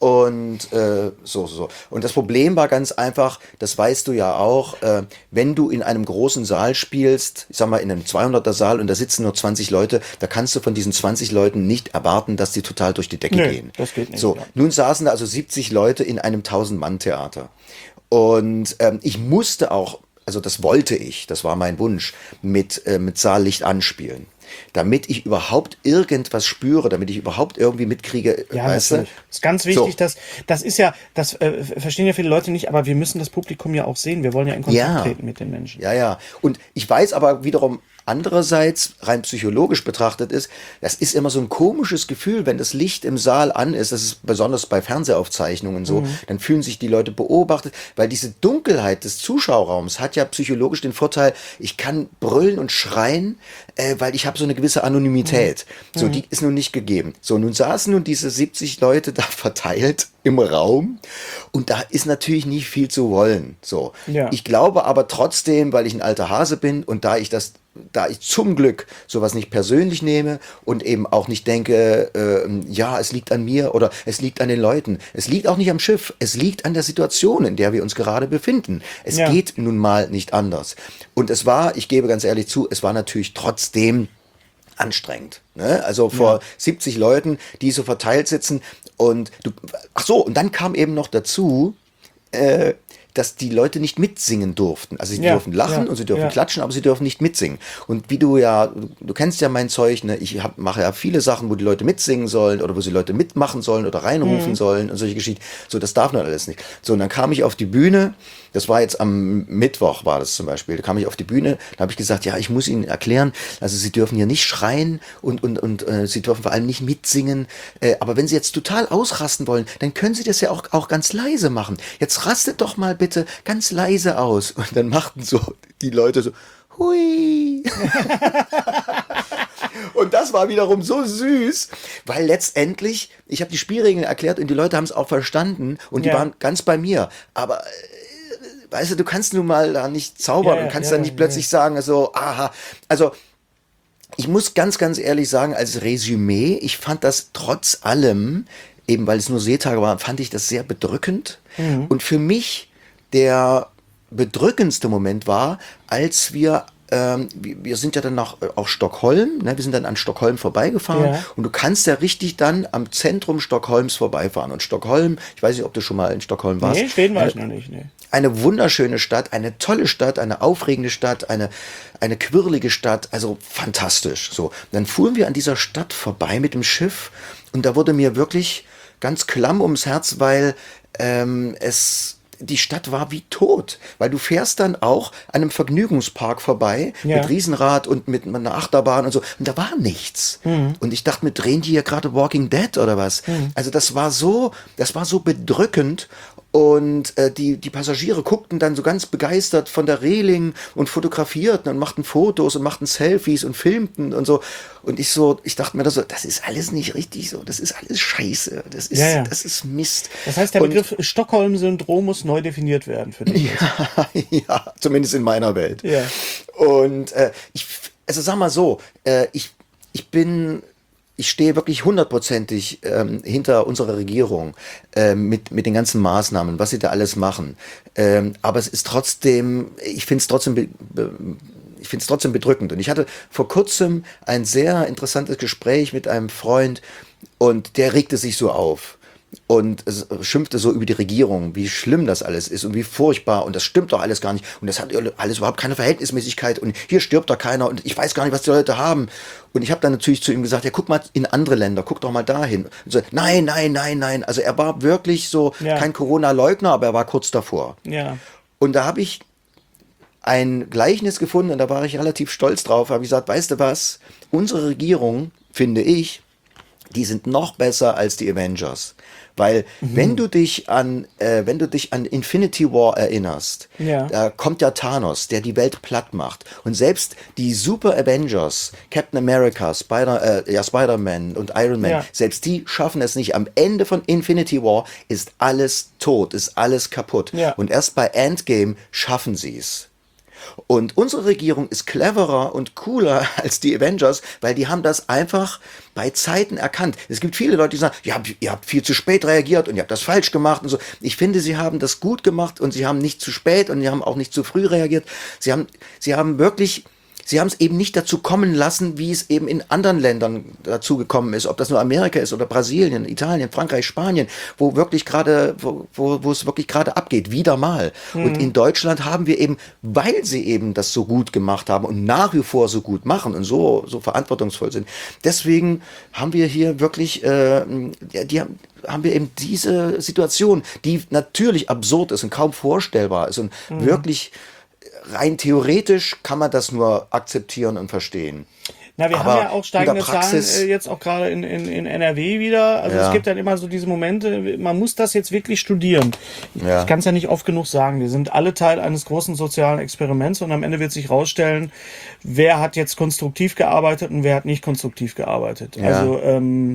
und äh, so, so, so. Und das Problem war ganz einfach, das weißt du ja auch, äh, wenn du in einem großen Saal spielst, ich sag mal in einem zweihunderter Saal und da sitzen nur zwanzig Leute, da kannst du von diesen zwanzig Leuten nicht erwarten, dass die total durch die Decke Nee, gehen. das geht nicht, So, ja. nun saßen da also siebzig Leute in einem tausend-Mann-Theater. Und ähm, ich musste auch, also das wollte ich, das war mein Wunsch, mit, äh, mit Saallicht anspielen. Damit ich überhaupt irgendwas spüre, damit ich überhaupt irgendwie mitkriege, Ja, weißt du? natürlich. Das ist ganz wichtig, So. dass das ist ja, das äh, verstehen ja viele Leute nicht, aber wir müssen das Publikum ja auch sehen. Wir wollen ja in Kontakt Ja. treten mit den Menschen. Ja, ja. Und ich weiß aber wiederum Andererseits, rein psychologisch betrachtet ist, das ist immer so ein komisches Gefühl, wenn das Licht im Saal an ist, das ist besonders bei Fernsehaufzeichnungen so, mhm. dann fühlen sich die Leute beobachtet, weil diese Dunkelheit des Zuschauerraums hat ja psychologisch den Vorteil, ich kann brüllen und schreien, äh, weil ich habe so eine gewisse Anonymität. Mhm. So, die ist nun nicht gegeben. So, nun saßen nun diese siebzig Leute da verteilt im Raum und da ist natürlich nicht viel zu wollen. So, ja. Ich glaube aber trotzdem, weil ich ein alter Hase bin und da ich das da ich zum Glück sowas nicht persönlich nehme und eben auch nicht denke, äh, ja, es liegt an mir oder es liegt an den Leuten. Es liegt auch nicht am Schiff. Es liegt an der Situation, in der wir uns gerade befinden. Es ja. geht nun mal nicht anders. Und es war, ich gebe ganz ehrlich zu, es war natürlich trotzdem anstrengend. Ne? Also vor ja. siebzig Leuten, die so verteilt sitzen und du, ach so, und dann kam eben noch dazu, äh, dass die Leute nicht mitsingen durften. Also sie ja, dürfen lachen ja, und sie dürfen ja. klatschen, aber sie dürfen nicht mitsingen. Und wie du ja, du, du kennst ja mein Zeug, ne? Ich hab, mache ja viele Sachen, wo die Leute mitsingen sollen oder wo sie Leute mitmachen sollen oder reinrufen mhm. sollen und solche Geschichten. So, das darf man alles nicht. So, und dann kam ich auf die Bühne, das war jetzt am Mittwoch war das zum Beispiel, da kam ich auf die Bühne, da habe ich gesagt, ja, ich muss Ihnen erklären, also Sie dürfen hier nicht schreien und, und, und äh, Sie dürfen vor allem nicht mitsingen, äh, aber wenn Sie jetzt total ausrasten wollen, dann können Sie das ja auch, auch ganz leise machen. Jetzt rastet doch mal bitte ganz leise aus. Und dann machten so die Leute so, hui. Und das war wiederum so süß, weil letztendlich, ich habe die Spielregeln erklärt und die Leute haben es auch verstanden und die ja. waren ganz bei mir. Aber weißt du, du kannst nun mal da nicht zaubern ja, und kannst ja, dann nicht ja, plötzlich ja. sagen, so, aha, also ich muss ganz, ganz ehrlich sagen, als Resümee, ich fand das trotz allem, eben weil es nur Seetage waren, fand ich das sehr bedrückend. Mhm. Und für mich der bedrückendste Moment war, als wir Ähm, wir sind ja dann nach auch Stockholm, ne? Wir sind dann an Stockholm vorbeigefahren ja. und du kannst ja richtig dann am Zentrum Stockholms vorbeifahren. Und Stockholm, ich weiß nicht, ob du schon mal in Stockholm warst. Nee, Schweden war ich noch nicht. Nee. Eine wunderschöne Stadt, eine tolle Stadt, eine aufregende Stadt, eine, eine quirlige Stadt, also fantastisch. So, dann fuhren wir an dieser Stadt vorbei mit dem Schiff und da wurde mir wirklich ganz klamm ums Herz, weil ähm, es die Stadt war wie tot, weil du fährst dann auch an einem Vergnügungspark vorbei ja. mit Riesenrad und mit einer Achterbahn und so und da war nichts. Mhm. Und ich dachte, mir drehen die hier gerade Walking Dead oder was? Mhm. Also das war so, das war so bedrückend. Und äh, die, die Passagiere guckten dann so ganz begeistert von der Reling und fotografierten und machten Fotos und machten Selfies und filmten und so. Und ich so, ich dachte mir da so, das ist alles nicht richtig so, das ist alles Scheiße, das ist, ja, ja. das ist Mist. Das heißt, der Begriff Stockholm-Syndrom muss neu definiert werden für dich. Ja, ja, zumindest in meiner Welt. Ja. Und äh, ich, also sag mal so, äh, ich, ich bin... Ich stehe wirklich hundertprozentig ähm, hinter unserer Regierung ähm, mit, mit den ganzen Maßnahmen, was sie da alles machen. Ähm, aber es ist trotzdem, ich finde es trotzdem, be, be, ich finde es trotzdem bedrückend. Und ich hatte vor kurzem ein sehr interessantes Gespräch mit einem Freund und der regte sich so auf. Und es schimpfte so über die Regierung, wie schlimm das alles ist und wie furchtbar und das stimmt doch alles gar nicht und das hat alles überhaupt keine Verhältnismäßigkeit und hier stirbt doch keiner und ich weiß gar nicht, was die Leute haben. Und ich habe dann natürlich zu ihm gesagt, ja guck mal in andere Länder, guck doch mal dahin. Und so, nein, nein, nein, nein. Also er war wirklich so ja. kein Corona-Leugner, aber er war kurz davor. Ja. Und da habe ich ein Gleichnis gefunden und da war ich relativ stolz drauf, habe ich gesagt, weißt du was, unsere Regierung, finde ich, die sind noch besser als die Avengers. Weil mhm. wenn du dich an, äh, wenn du dich an Infinity War erinnerst, ja. da kommt ja Thanos, der die Welt platt macht. Und selbst die Super Avengers, Captain America, Spider, äh, ja, Spider-Man und Iron Man, ja. selbst die schaffen es nicht. Am Ende von Infinity War ist alles tot, ist alles kaputt. Ja. Und erst bei Endgame schaffen sie es. Und unsere Regierung ist cleverer und cooler als die Avengers, weil die haben das einfach bei Zeiten erkannt. Es gibt viele Leute, die sagen, ja, ihr habt viel zu spät reagiert und ihr habt das falsch gemacht und so. Ich finde, sie haben das gut gemacht und sie haben nicht zu spät und sie haben auch nicht zu früh reagiert. Sie haben, sie haben wirklich... Sie haben es eben nicht dazu kommen lassen, wie es eben in anderen Ländern dazu gekommen ist, ob das nur Amerika ist oder Brasilien, Italien, Frankreich, Spanien, wo wirklich gerade, wo, wo, wo es wirklich gerade abgeht, wieder mal. Mhm. Und in Deutschland haben wir eben, weil sie eben das so gut gemacht haben und nach wie vor so gut machen und so, so verantwortungsvoll sind, deswegen haben wir hier wirklich, äh, die haben, haben wir eben diese Situation, die natürlich absurd ist und kaum vorstellbar ist und mhm. wirklich rein theoretisch kann man das nur akzeptieren und verstehen. Na, wir Aber haben ja auch steigende in der Praxis- Zahlen äh, jetzt auch gerade in, in, in N R W wieder. Also Ja. es gibt dann immer so diese Momente, man muss das jetzt wirklich studieren. Ich, Ja. ich kann es ja nicht oft genug sagen. Wir sind alle Teil eines großen sozialen Experiments und am Ende wird sich rausstellen, wer hat jetzt konstruktiv gearbeitet und wer hat nicht konstruktiv gearbeitet. Ja. Also ähm,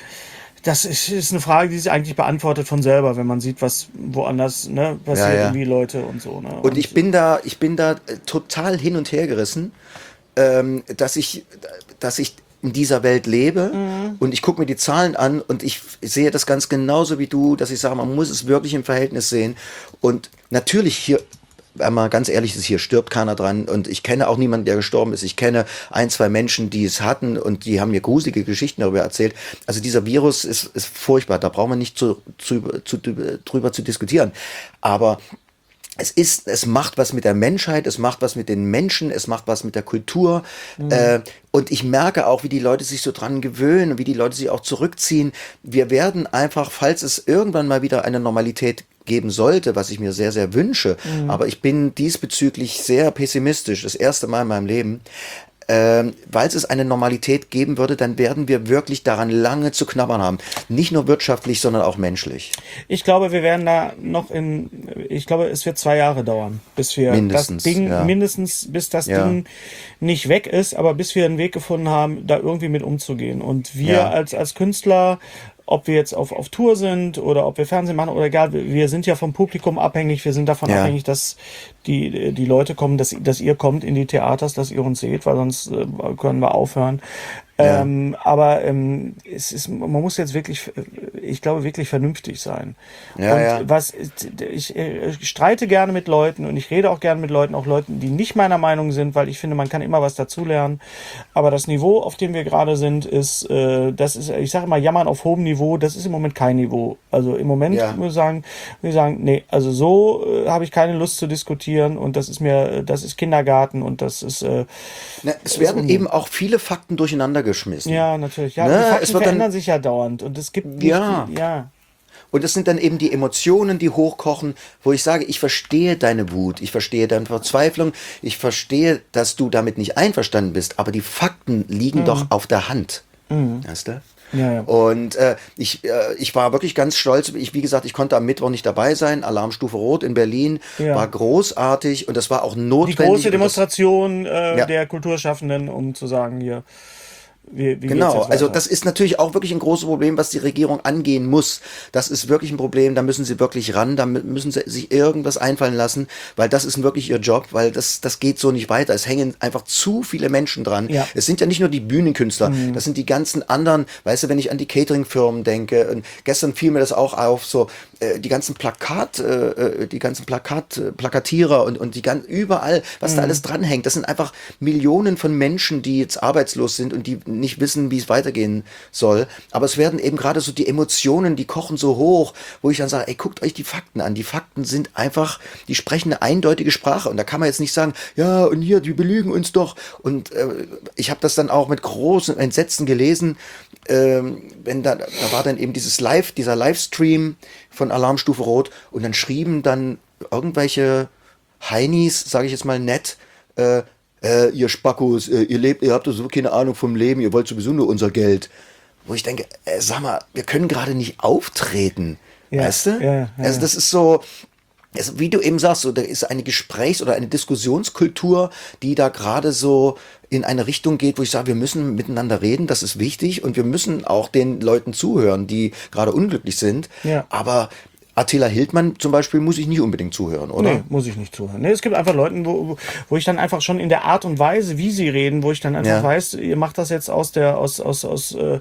das ist, ist eine Frage, die sich eigentlich beantwortet von selber, wenn man sieht, was woanders ne, passiert, Ja, ja. irgendwie Leute und so. Ne? Und ich bin da, ich bin da äh, total hin und her gerissen, ähm, dass ich, dass ich in dieser Welt lebe und ich gucke mir die Zahlen an und ich sehe das ganz genauso wie du, dass ich sage, man muss es wirklich im Verhältnis sehen. Und natürlich hier, wenn man ganz ehrlich ist, hier stirbt keiner dran und ich kenne auch niemanden, der gestorben ist. Ich kenne ein, zwei Menschen, die es hatten und die haben mir gruselige Geschichten darüber erzählt. Also dieser Virus ist, ist furchtbar, da braucht man nicht zu, zu, zu, drüber zu diskutieren. Aber es ist, es macht was mit der Menschheit, es macht was mit den Menschen, es macht was mit der Kultur. Mhm. Äh, und ich merke auch, wie die Leute sich so dran gewöhnen und wie die Leute sich auch zurückziehen. Wir werden einfach, falls es irgendwann mal wieder eine Normalität geben sollte, was ich mir sehr, sehr wünsche, mhm. aber ich bin diesbezüglich sehr pessimistisch, das erste Mal in meinem Leben, Ähm, weil es eine Normalität geben würde, dann werden wir wirklich daran lange zu knabbern haben. Nicht nur wirtschaftlich, sondern auch menschlich. Ich glaube, wir werden da noch in, ich glaube, es wird zwei Jahre dauern, bis wir mindestens, das Ding, ja. mindestens bis das Ja. Ding nicht weg ist, aber bis wir einen Weg gefunden haben, da irgendwie mit umzugehen. Und wir Ja. als, als Künstler, ob wir jetzt auf, auf Tour sind oder ob wir Fernsehen machen oder egal, wir, wir sind ja vom Publikum abhängig, wir sind davon Ja. abhängig, dass die, die Leute kommen, dass, dass ihr kommt in die Theaters, dass ihr uns seht, weil sonst äh, können wir aufhören. Ja. Ähm, aber ähm, es ist, man muss jetzt wirklich, ich glaube, wirklich vernünftig sein. Ja, und ja. was ich, ich streite gerne mit Leuten und ich rede auch gerne mit Leuten, auch Leuten, die nicht meiner Meinung sind, weil ich finde, man kann immer was dazulernen. Aber das Niveau, auf dem wir gerade sind, ist, äh, das ist, ich sage immer, jammern auf hohem Niveau, das ist im Moment kein Niveau. Also im Moment Ja. muss ich sagen, muss ich sagen, nee, also so äh, habe ich keine Lust zu diskutieren und das ist mir, das ist Kindergarten und das ist äh, Na, es werden un- eben auch viele Fakten durcheinander geschmissen. ja, natürlich. Ja, Ne, die Fakten es wird dann- verändern sich ja dauernd und es gibt nicht Ja. die, ja. Und es sind dann eben die Emotionen, die hochkochen, wo ich sage, ich verstehe deine Wut, ich verstehe deine Verzweiflung, ich verstehe, dass du damit nicht einverstanden bist, aber die Fakten liegen doch auf der Hand. Weißt du? Ja, ja. Und äh, ich, äh, ich war wirklich ganz stolz. Ich, wie gesagt, ich konnte am Mittwoch nicht dabei sein. Alarmstufe Rot in Berlin Ja. war großartig und das war auch Die notwendig. große Und das- Demonstration äh, Ja. der Kulturschaffenden, um zu sagen, hier, wie, wie geht's Genau, jetzt also weiter? das ist natürlich auch wirklich ein großes Problem, was die Regierung angehen muss. Das ist wirklich ein Problem, da müssen sie wirklich ran, da mü- müssen sie sich irgendwas einfallen lassen, weil das ist wirklich ihr Job, weil das, das geht so nicht weiter. Es hängen einfach zu viele Menschen dran. Ja. Es sind ja nicht nur die Bühnenkünstler, das sind die ganzen anderen, weißt du, wenn ich an die Cateringfirmen denke, und gestern fiel mir das auch auf, so äh, die ganzen Plakat, äh, äh, die ganzen Plakat, äh, Plakatierer und, und die ganz überall, was da alles dranhängt, das sind einfach Millionen von Menschen, die jetzt arbeitslos sind und die nicht wissen, wie es weitergehen soll. Aber es werden eben gerade so die Emotionen, die kochen so hoch, wo ich dann sage, ey, guckt euch die Fakten an. Die Fakten sind einfach, die sprechen eine eindeutige Sprache. Und da kann man jetzt nicht sagen, ja, und hier, die belügen uns doch. Und äh, ich habe das dann auch mit großem Entsetzen gelesen. Ähm, wenn da, da war dann eben dieses Live, dieser Livestream von Alarmstufe Rot. Und dann schrieben dann irgendwelche Heinis, sage ich jetzt mal nett, äh, äh, ihr Spackos, äh, ihr lebt, ihr habt doch so keine Ahnung vom Leben, ihr wollt sowieso nur unser Geld. Wo ich denke, äh, sag mal, wir können gerade nicht auftreten. Ja, Weißt du? ja, ja, also das ist so, also wie du eben sagst, so, da ist eine Gesprächs- oder eine Diskussionskultur, die da gerade so in eine Richtung geht, wo ich sage, wir müssen miteinander reden, das ist wichtig und wir müssen auch den Leuten zuhören, die gerade unglücklich sind. Ja. Aber Attila Hildmann zum Beispiel muss ich nicht unbedingt zuhören, oder? Nee, muss ich nicht zuhören. Nee, es gibt einfach Leute, wo, wo ich dann einfach schon in der Art und Weise, wie sie reden, wo ich dann einfach Ja. weiß, ihr macht das jetzt aus der, aus, aus, aus, äh,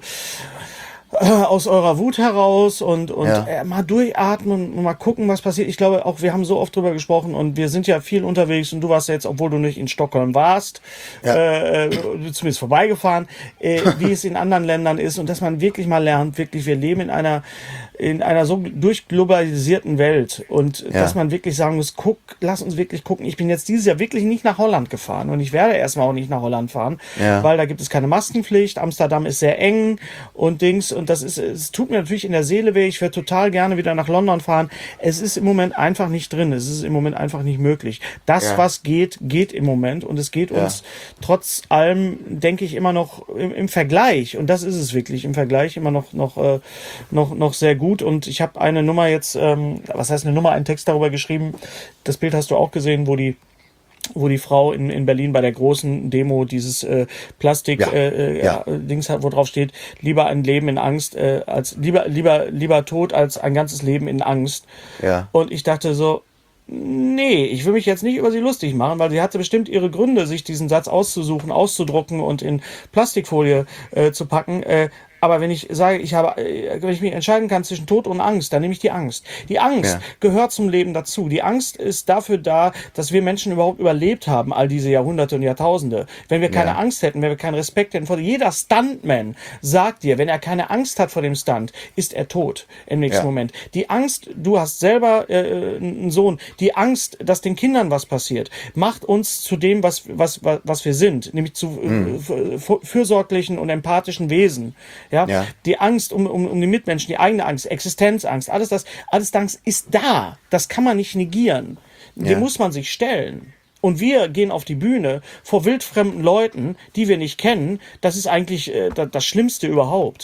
aus eurer Wut heraus und, und Ja. äh, mal durchatmen und mal gucken, was passiert. Ich glaube auch, wir haben so oft drüber gesprochen und wir sind ja viel unterwegs und du warst ja jetzt, obwohl du nicht in Stockholm warst, Ja. äh, äh, zumindest vorbeigefahren, äh, wie es in anderen Ländern ist und dass man wirklich mal lernt, wirklich, wir leben in einer, in einer so durchglobalisierten Welt und Ja. dass man wirklich sagen muss, guck, lass uns wirklich gucken. Ich bin jetzt dieses Jahr wirklich nicht nach Holland gefahren und ich werde erstmal auch nicht nach Holland fahren, Ja. weil da gibt es keine Maskenpflicht. Amsterdam ist sehr eng und Dings und das ist, es tut mir natürlich in der Seele weh, ich würde total gerne wieder nach London fahren. Es ist im Moment einfach nicht drin, es ist im Moment einfach nicht möglich. Das, Ja. was geht, geht im Moment und es geht Ja. uns trotz allem, denke ich, immer noch im, im Vergleich, und das ist es wirklich, im Vergleich immer noch, noch, äh, noch, noch sehr gut. Und ich habe eine Nummer jetzt, ähm, was heißt eine Nummer, einen Text darüber geschrieben, das Bild hast du auch gesehen, wo die wo die Frau in, in Berlin bei der großen Demo dieses äh, Plastik Ja, äh, äh, ja. Dings hat, wo drauf steht, lieber ein Leben in Angst, äh, als lieber, lieber, lieber Tod als ein ganzes Leben in Angst. Ja. Und ich dachte so, nee, ich will mich jetzt nicht über sie lustig machen, weil sie hatte bestimmt ihre Gründe, sich diesen Satz auszusuchen, auszudrucken und in Plastikfolie äh, zu packen. Äh, aber wenn ich sage, ich habe, äh, wenn ich mich entscheiden kann zwischen Tod und Angst, dann nehme ich die Angst. Die Angst Ja. gehört zum Leben dazu. Die Angst ist dafür da, dass wir Menschen überhaupt überlebt haben, all diese Jahrhunderte und Jahrtausende. Wenn wir keine Ja. Angst hätten, wenn wir keinen Respekt hätten vor jeder Stuntman sagt dir, wenn er keine Angst hat vor dem Stunt, ist er tot im nächsten Ja. Moment. Die Angst, du hast selber äh, einen Sohn, die Angst, dass den Kindern was passiert, macht uns zu dem, was, was, was, was wir sind, nämlich zu äh, f- fürsorglichen und empathischen Wesen. Ja? Ja. Die Angst um, um, um die Mitmenschen, die eigene Angst, Existenzangst, alles das, alles das ist da. Das kann man nicht negieren. Dem Ja. muss man sich stellen. Und wir gehen auf die Bühne vor wildfremden Leuten, die wir nicht kennen. Das ist eigentlich äh, das, das Schlimmste überhaupt.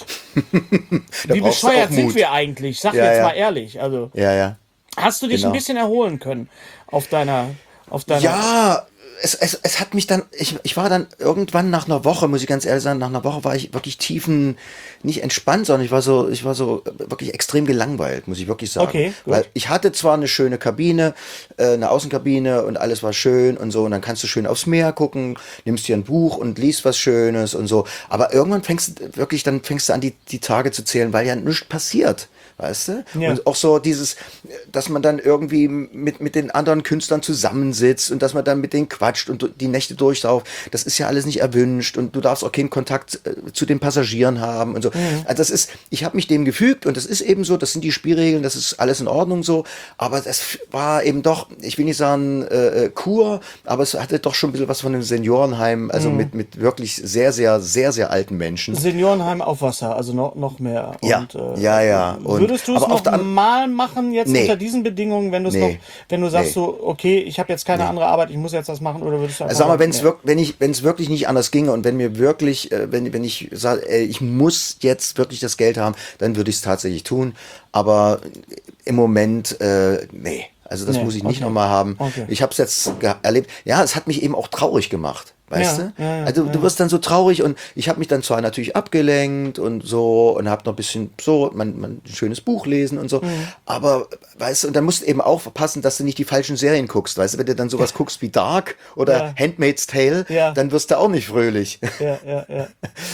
Da Wie brauchst du bescheuert auch sind Mut. wir eigentlich? Sag Ja, jetzt ja. mal ehrlich. Also Ja, ja. hast du dich Genau. ein bisschen erholen können auf deiner, auf deiner. Ja, es, es, es hat mich dann, ich, ich war dann irgendwann nach einer Woche, muss ich ganz ehrlich sagen, nach einer Woche war ich wirklich tiefen, nicht entspannt, sondern ich war so, ich war so wirklich extrem gelangweilt, muss ich wirklich sagen. Okay, gut. Weil ich hatte zwar eine schöne Kabine, äh, eine Außenkabine und alles war schön und so, und dann kannst du schön aufs Meer gucken, nimmst dir ein Buch und liest was Schönes und so, aber irgendwann fängst du wirklich, dann fängst du an, die, die Tage zu zählen, weil ja nichts passiert. Weißt du? Ja. Und auch so dieses, dass man dann irgendwie mit, mit den anderen Künstlern zusammensitzt und dass man dann mit denen quatscht und die Nächte durchsauft, das ist ja alles nicht erwünscht und du darfst auch keinen Kontakt äh, zu den Passagieren haben und so. Also das ist, ich habe mich dem gefügt und das ist eben so, das sind die Spielregeln, das ist alles in Ordnung so, aber das war eben doch, ich will nicht sagen äh, Kur, aber es hatte doch schon ein bisschen was von einem Seniorenheim, also mit, mit wirklich sehr, sehr, sehr, sehr alten Menschen. Seniorenheim auf Wasser, also noch, noch mehr. Ja, Und, äh, ja, ja. Und, würdest du es aber auf noch der an- mal machen jetzt Nee. unter diesen Bedingungen, wenn du es Nee. noch, wenn du sagst Nee. so, okay, ich habe jetzt keine andere Arbeit, ich muss jetzt das machen, oder würdest du einfach Also sag mal, sagen, wenn es nee. wirklich, wenn ich, wenn es wirklich nicht anders ginge und wenn mir wirklich, äh, wenn, wenn ich sage, ey, ich muss jetzt wirklich das Geld haben, dann würde ich es tatsächlich tun. Aber im Moment, äh, nee. Also das Nee, muss ich nicht okay. nochmal haben. Okay. Ich habe es jetzt ge- erlebt. Ja, es hat mich eben auch traurig gemacht. Weißt Ja, du? ja, ja, also du ja. wirst dann so traurig und ich habe mich dann zwar natürlich abgelenkt und so und habe noch ein bisschen so man, man, ein schönes Buch lesen und so, Mhm. aber weißt du, und dann musst du eben auch verpassen, dass du nicht die falschen Serien guckst. Weißt du, wenn du dann sowas guckst wie Dark oder Ja. Handmaid's Tale, Ja. dann wirst du auch nicht fröhlich. Ja, ja, ja.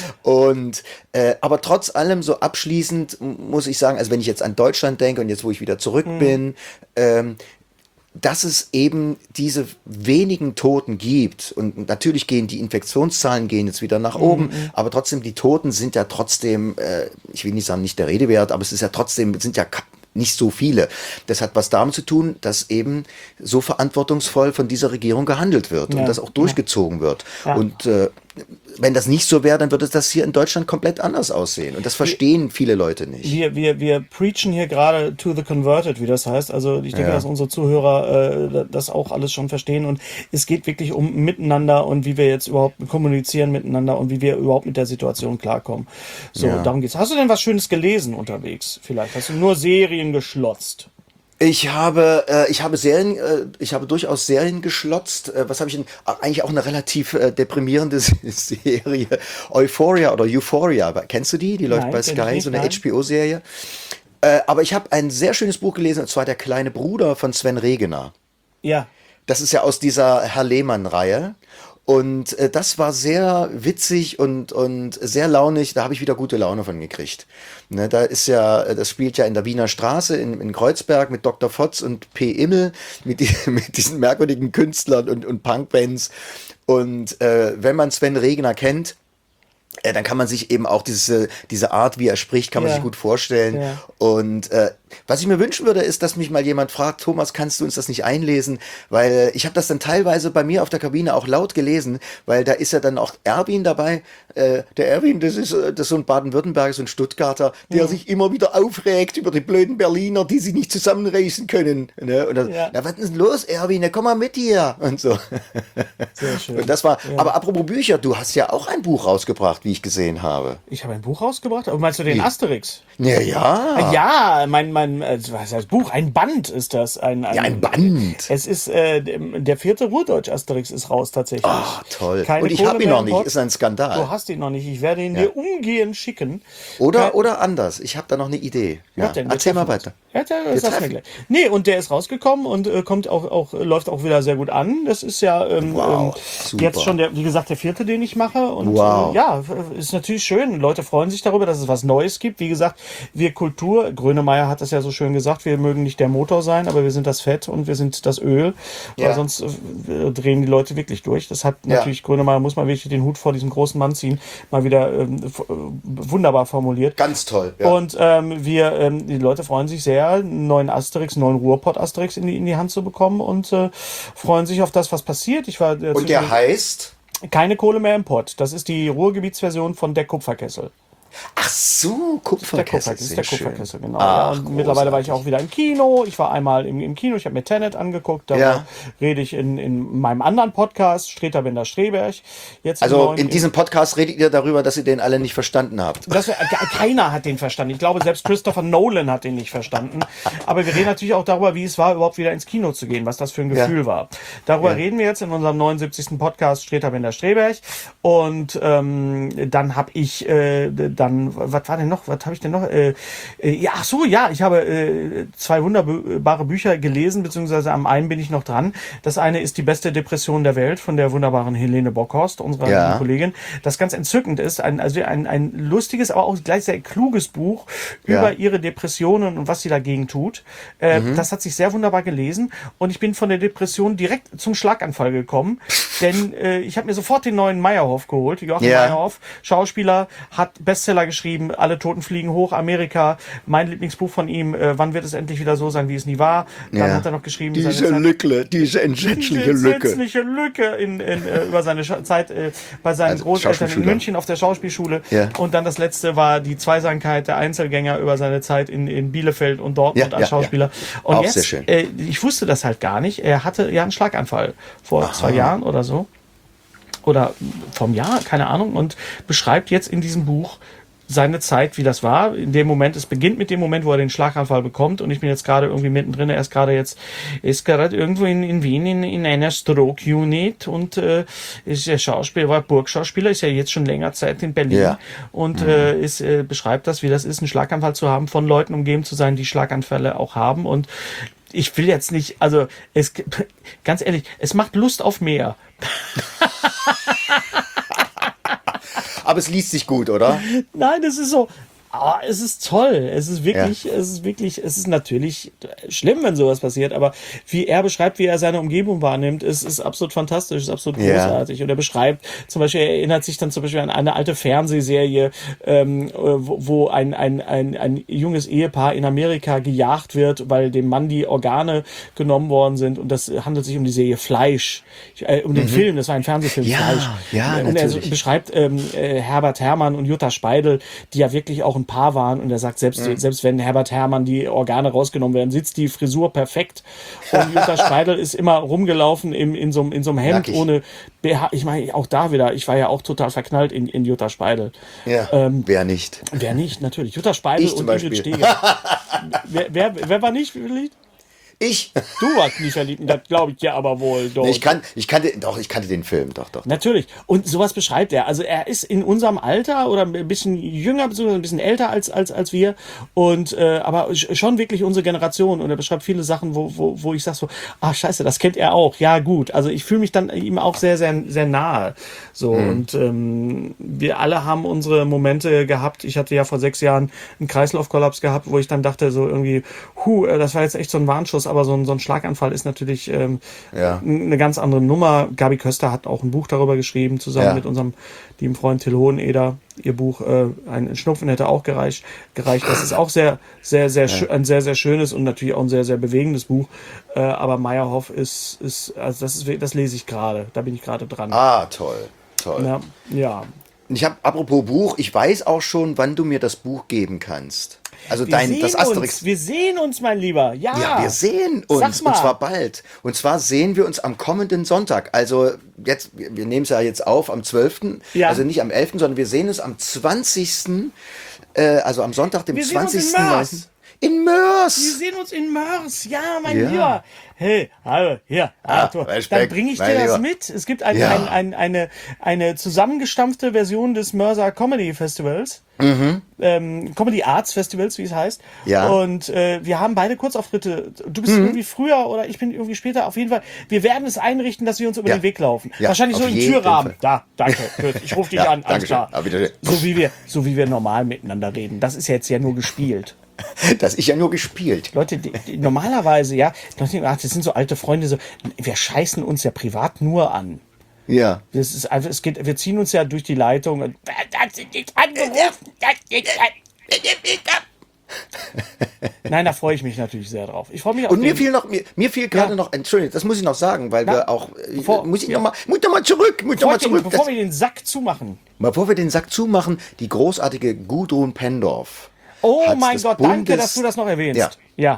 Und äh, aber trotz allem so abschließend m- muss ich sagen, also wenn ich jetzt an Deutschland denke und jetzt wo ich wieder zurück Mhm. bin, ähm, dass es eben diese wenigen Toten gibt und natürlich gehen die Infektionszahlen gehen jetzt wieder nach oben, aber trotzdem die Toten sind ja trotzdem, äh, ich will nicht sagen nicht der Rede wert, aber es ist ja trotzdem, sind ja ka- nicht so viele. Das hat was damit zu tun, dass eben so verantwortungsvoll von dieser Regierung gehandelt wird Ja, und das auch durchgezogen wird. Ja. Und äh, wenn das nicht so wäre, dann würde das hier in Deutschland komplett anders aussehen. Und das verstehen viele Leute nicht. Wir, wir, wir preachen hier gerade to the converted, wie das heißt. Also ich denke, Ja. dass unsere Zuhörer äh, das auch alles schon verstehen. Und es geht wirklich um Miteinander und wie wir jetzt überhaupt kommunizieren miteinander und wie wir überhaupt mit der Situation klarkommen. So, Ja. darum geht's. Hast du denn was Schönes gelesen unterwegs? Vielleicht hast du nur Serien geschlotzt. Ich habe, äh, ich habe Serien, äh, ich habe durchaus Serien geschlotzt. Äh, was habe ich denn? Ah, eigentlich auch eine relativ äh, deprimierende Serie. Euphoria oder Euphoria. Kennst du die? Die läuft Nein, bei kenn ich Sky, nicht, so eine nein. H B O-Serie. Äh, aber ich habe ein sehr schönes Buch gelesen, und zwar Der kleine Bruder von Sven Regener. Ja. Das ist ja aus dieser Herr Lehmann-Reihe. Und äh, das war sehr witzig und, und sehr launig. Da habe ich wieder gute Laune von gekriegt. Ne, da ist ja, äh, das spielt ja in der Wiener Straße in, in Kreuzberg mit Doktor Fotz und P. Immel, mit, die, mit diesen merkwürdigen Künstlern und, und Punkbands. Und äh, wenn man Sven Regner kennt, äh, dann kann man sich eben auch diese, diese Art, wie er spricht, kann man Ja. sich gut vorstellen. Ja. Und äh, Was ich mir wünschen würde, ist, dass mich mal jemand fragt, Thomas, kannst du uns das nicht einlesen? Weil ich habe das dann teilweise bei mir auf der Kabine auch laut gelesen, weil da ist ja dann auch Erwin dabei. Äh, der Erwin, das ist, äh, das ist so ein Baden-Württemberger, so ein Stuttgarter, der mhm. sich immer wieder aufregt über die blöden Berliner, die sich nicht zusammenreißen können. Ne? Und dann, ja. na, was ist denn los, Erwin? Na, komm mal mit hier. Und so. Sehr schön. Und das war, ja. Aber apropos Bücher, du hast ja auch ein Buch rausgebracht, wie ich gesehen habe. Ich habe ein Buch rausgebracht? Aber meinst du den wie? Asterix? Ja, ja. Ja, mein, mein, was heißt Buch? Ein Band ist das. Ein, ein, ja, ein Band. Es ist, äh, der vierte Ruhrdeutsch-Asterix ist raus tatsächlich. Ah, oh, toll. Keine Und ich habe ihn noch nicht, ist ein Skandal. Du hast ihn noch nicht, ich werde ihn ja. dir umgehend schicken. Oder, Kein, oder anders, ich habe da noch eine Idee. Ja. Denn, Erzähl mal weiter. Ja, der, das mir gleich. Nee, und der ist rausgekommen und äh, kommt auch, auch, läuft auch wieder sehr gut an. Das ist ja ähm, wow, ähm, jetzt schon, der, wie gesagt, der vierte, den ich mache. Und wow. äh, ja, ist natürlich schön. Leute freuen sich darüber, dass es was Neues gibt. Wie gesagt, wir Kultur, Grönemeyer hat das ja so schön gesagt, wir mögen nicht der Motor sein, aber wir sind das Fett und wir sind das Öl. Ja. Weil sonst äh, drehen die Leute wirklich durch. Das hat natürlich, ja. Grönemeyer muss man wirklich den Hut vor diesem großen Mann ziehen, mal wieder ähm, f- wunderbar formuliert. Ganz toll. Ja. Und ähm, wir, ähm, die Leute freuen sich sehr, einen neuen Asterix, einen neuen Ruhrpott-Asterix in die, in die Hand zu bekommen und äh, freuen sich auf das, was passiert. Ich war, äh, und der heißt? Keine Kohle mehr im Pott. Das ist die Ruhrgebietsversion von Der Kupferkessel. Ach so, Kupferkessel. Das ist der Kupferkessel, genau. Ach, ja, und mittlerweile war ich auch wieder im Kino. Ich war einmal im, im Kino, ich habe mir Tenet angeguckt. Da ja. rede ich in, in meinem anderen Podcast, Streter Bender Streberg. Jetzt also in diesem Podcast redet ihr darüber, dass ihr den alle nicht verstanden habt. Das, keiner hat den verstanden. Ich glaube, selbst Christopher Nolan hat den nicht verstanden. Aber wir reden natürlich auch darüber, wie es war, überhaupt wieder ins Kino zu gehen, was das für ein Gefühl ja. war. Darüber ja. reden wir jetzt in unserem neunundsiebzigsten Podcast, Streter Bender Streberg. Und ähm, dann habe ich äh, dann, was war denn noch, was habe ich denn noch? Äh, äh, ja, ach so, ja, ich habe äh, zwei wunderbare Bücher gelesen, beziehungsweise am einen bin ich noch dran. Das eine ist Die beste Depression der Welt von der wunderbaren Helene Bockhorst, unserer ja. Kollegin, das ganz entzückend ist, ein, also ein, ein lustiges, aber auch gleich sehr kluges Buch ja. über ihre Depressionen und was sie dagegen tut. Äh, mhm. Das hat sich sehr wunderbar gelesen und ich bin von der Depression direkt zum Schlaganfall gekommen, denn äh, ich habe mir sofort den neuen Meyerhoff geholt. Joachim ja. Meyerhoff, Schauspieler, hat Bestseller geschrieben, Alle Toten fliegen hoch, Amerika, mein Lieblingsbuch von ihm, äh, Wann wird es endlich wieder so sein, wie es nie war. Dann ja. hat er noch geschrieben, diese Lücke, diese entsetzliche Lücke. entsetzliche Lücke in, in, äh, über seine Sch- Zeit äh, bei seinen also Großeltern in München auf der Schauspielschule. Ja. Und dann das letzte war die Zweisamkeit der Einzelgänger über seine Zeit in, in Bielefeld und Dortmund ja, als ja, Schauspieler. Ja. Und auch jetzt, sehr schön. Äh, ich wusste das halt gar nicht, er hatte ja einen Schlaganfall vor Aha. zwei Jahren oder so. Oder vom Jahr, keine Ahnung. Und beschreibt jetzt in diesem Buch seine Zeit, wie das war. In dem Moment, es beginnt mit dem Moment, wo er den Schlaganfall bekommt und ich bin jetzt gerade irgendwie mittendrin, er ist gerade jetzt, ist gerade irgendwo in, in Wien in, in einer Stroke-Unit und äh, ist ja Schauspieler, war Burgschauspieler, ist ja jetzt schon länger Zeit in Berlin ja. und mhm. äh, ist, äh, beschreibt das, wie das ist, einen Schlaganfall zu haben, von Leuten umgeben zu sein, die Schlaganfälle auch haben und ich will jetzt nicht, also es, ganz ehrlich, es macht Lust auf mehr. Aber es liest sich gut, oder? Nein, das ist so. Ah, es ist toll. Es ist wirklich, ja. es ist wirklich, es ist natürlich schlimm, wenn sowas passiert, aber wie er beschreibt, wie er seine Umgebung wahrnimmt, ist, ist absolut fantastisch, ist absolut ja. großartig. Und er beschreibt, zum Beispiel, er erinnert sich dann zum Beispiel an eine alte Fernsehserie, ähm, wo, wo ein, ein, ein, ein junges Ehepaar in Amerika gejagt wird, weil dem Mann die Organe genommen worden sind. Und das handelt sich um die Serie Fleisch, äh, um den mhm. Film, das war ein Fernsehfilm, ja, Fleisch. Ja, und natürlich. er so beschreibt ähm, äh, Herbert Herrmann und Jutta Speidel, die ja wirklich auch ein Paar waren und er sagt, selbst, mhm. selbst wenn Herbert Herrmann die Organe rausgenommen werden, sitzt die Frisur perfekt und Jutta Speidel ist immer rumgelaufen im, in so einem in so einem Hemd Nackig. ohne B H. Ich meine, auch da wieder, ich war ja auch total verknallt in, in Jutta Speidel. Ja, ähm, wer nicht? Wer nicht, natürlich. Jutta Speidel ich und Ingrid Steger. wer, wer, wer war nicht verliebt? Ich. Du warst nicht verliebt, das glaube ich ja aber wohl. Doch. Nee, ich, kann, ich kannte, doch, ich kannte den Film, doch, doch. Natürlich. Und sowas beschreibt er. Also er ist in unserem Alter oder ein bisschen jünger, beziehungsweise ein bisschen älter als, als, als wir. Und äh, aber schon wirklich unsere Generation. Und er beschreibt viele Sachen, wo, wo, wo ich sage so, ah scheiße, das kennt er auch. Ja, gut. Also ich fühle mich dann ihm auch sehr, sehr, sehr nahe. So. Mhm. Und ähm, wir alle haben unsere Momente gehabt. Ich hatte ja vor sechs Jahren einen Kreislaufkollaps gehabt, wo ich dann dachte, so irgendwie, hu, das war jetzt echt so ein Warnschuss. aber so ein, so ein Schlaganfall ist natürlich ähm, Ja. eine ganz andere Nummer. Gabi Köster hat auch ein Buch darüber geschrieben, zusammen Ja. mit unserem lieben Freund Till Hoheneder. Ihr Buch äh, Ein Schnupfen hätte auch gereicht. gereicht. Das ist auch sehr, sehr, sehr schön, ein sehr, sehr schönes und natürlich auch ein sehr, sehr bewegendes Buch. Äh, aber Meyerhoff ist, ist, also das ist, das lese ich gerade. Da bin ich gerade dran. Ah, toll, toll. Ja, ja. Und ich habe, apropos Buch, ich weiß auch schon, wann du mir das Buch geben kannst. Also Wir dein, sehen das Asterix. uns, wir sehen uns, mein Lieber. Ja, Ja, wir sehen uns, Sag mal. und zwar bald. Und zwar sehen wir uns am kommenden Sonntag. Also jetzt, wir wir nehmen es ja jetzt auf am zwölften. Ja. Also nicht am elften, sondern wir sehen es am zwanzigsten. Äh, also am Sonntag, dem Wir sehen uns in zwanzigsten Mörs. In Wir Mörs. sehen uns in Mörs. Ja, mein Ja. Lieber. Hey, hallo, hier, Arthur. Dann Respekt, bringe ich mein dir das Lieber. mit. Es gibt ein, Ja. ein, ein, eine, eine zusammengestampfte Version des Mörser Comedy Festivals. Ähm, Comedy Arts Festivals, wie es heißt. Ja. Und äh, wir haben beide Kurzauftritte. Du bist irgendwie früher oder ich bin irgendwie später. Auf jeden Fall, wir werden es einrichten, dass wir uns über Ja. den Weg laufen. Ja, Wahrscheinlich so auf im jeden Türrahmen. Fall. Da, danke. Gut, ich rufe dich Ja, an. Alles Dankeschön. klar. Auf Wiedersehen. So wie wir, so wie wir normal miteinander reden. Das ist jetzt ja nur gespielt. Das ist ja nur gespielt. Leute, die, die, normalerweise, ja, Leute, ach, das sind so alte Freunde, so, wir scheißen uns ja privat nur an. Ja. Das ist einfach, es geht, wir ziehen uns ja durch die Leitung und das sind nicht angerufen, das ist Nein, da freue ich mich natürlich sehr drauf. Ich freue mich auf Und mir den, fiel noch, mir, mir fiel gerade Ja. noch, Entschuldigung, das muss ich noch sagen, weil Ja. wir auch, äh, Bevor- muss ich ja. noch mal, muss noch mal zurück, muss noch bevor, mal den, zurück. bevor Das, wir den Sack zumachen. bevor wir den Sack zumachen, die großartige Gudrun Pendorf. Oh hat mein das Gott, danke, Bundes- dass du das noch erwähnst. Ja. ja.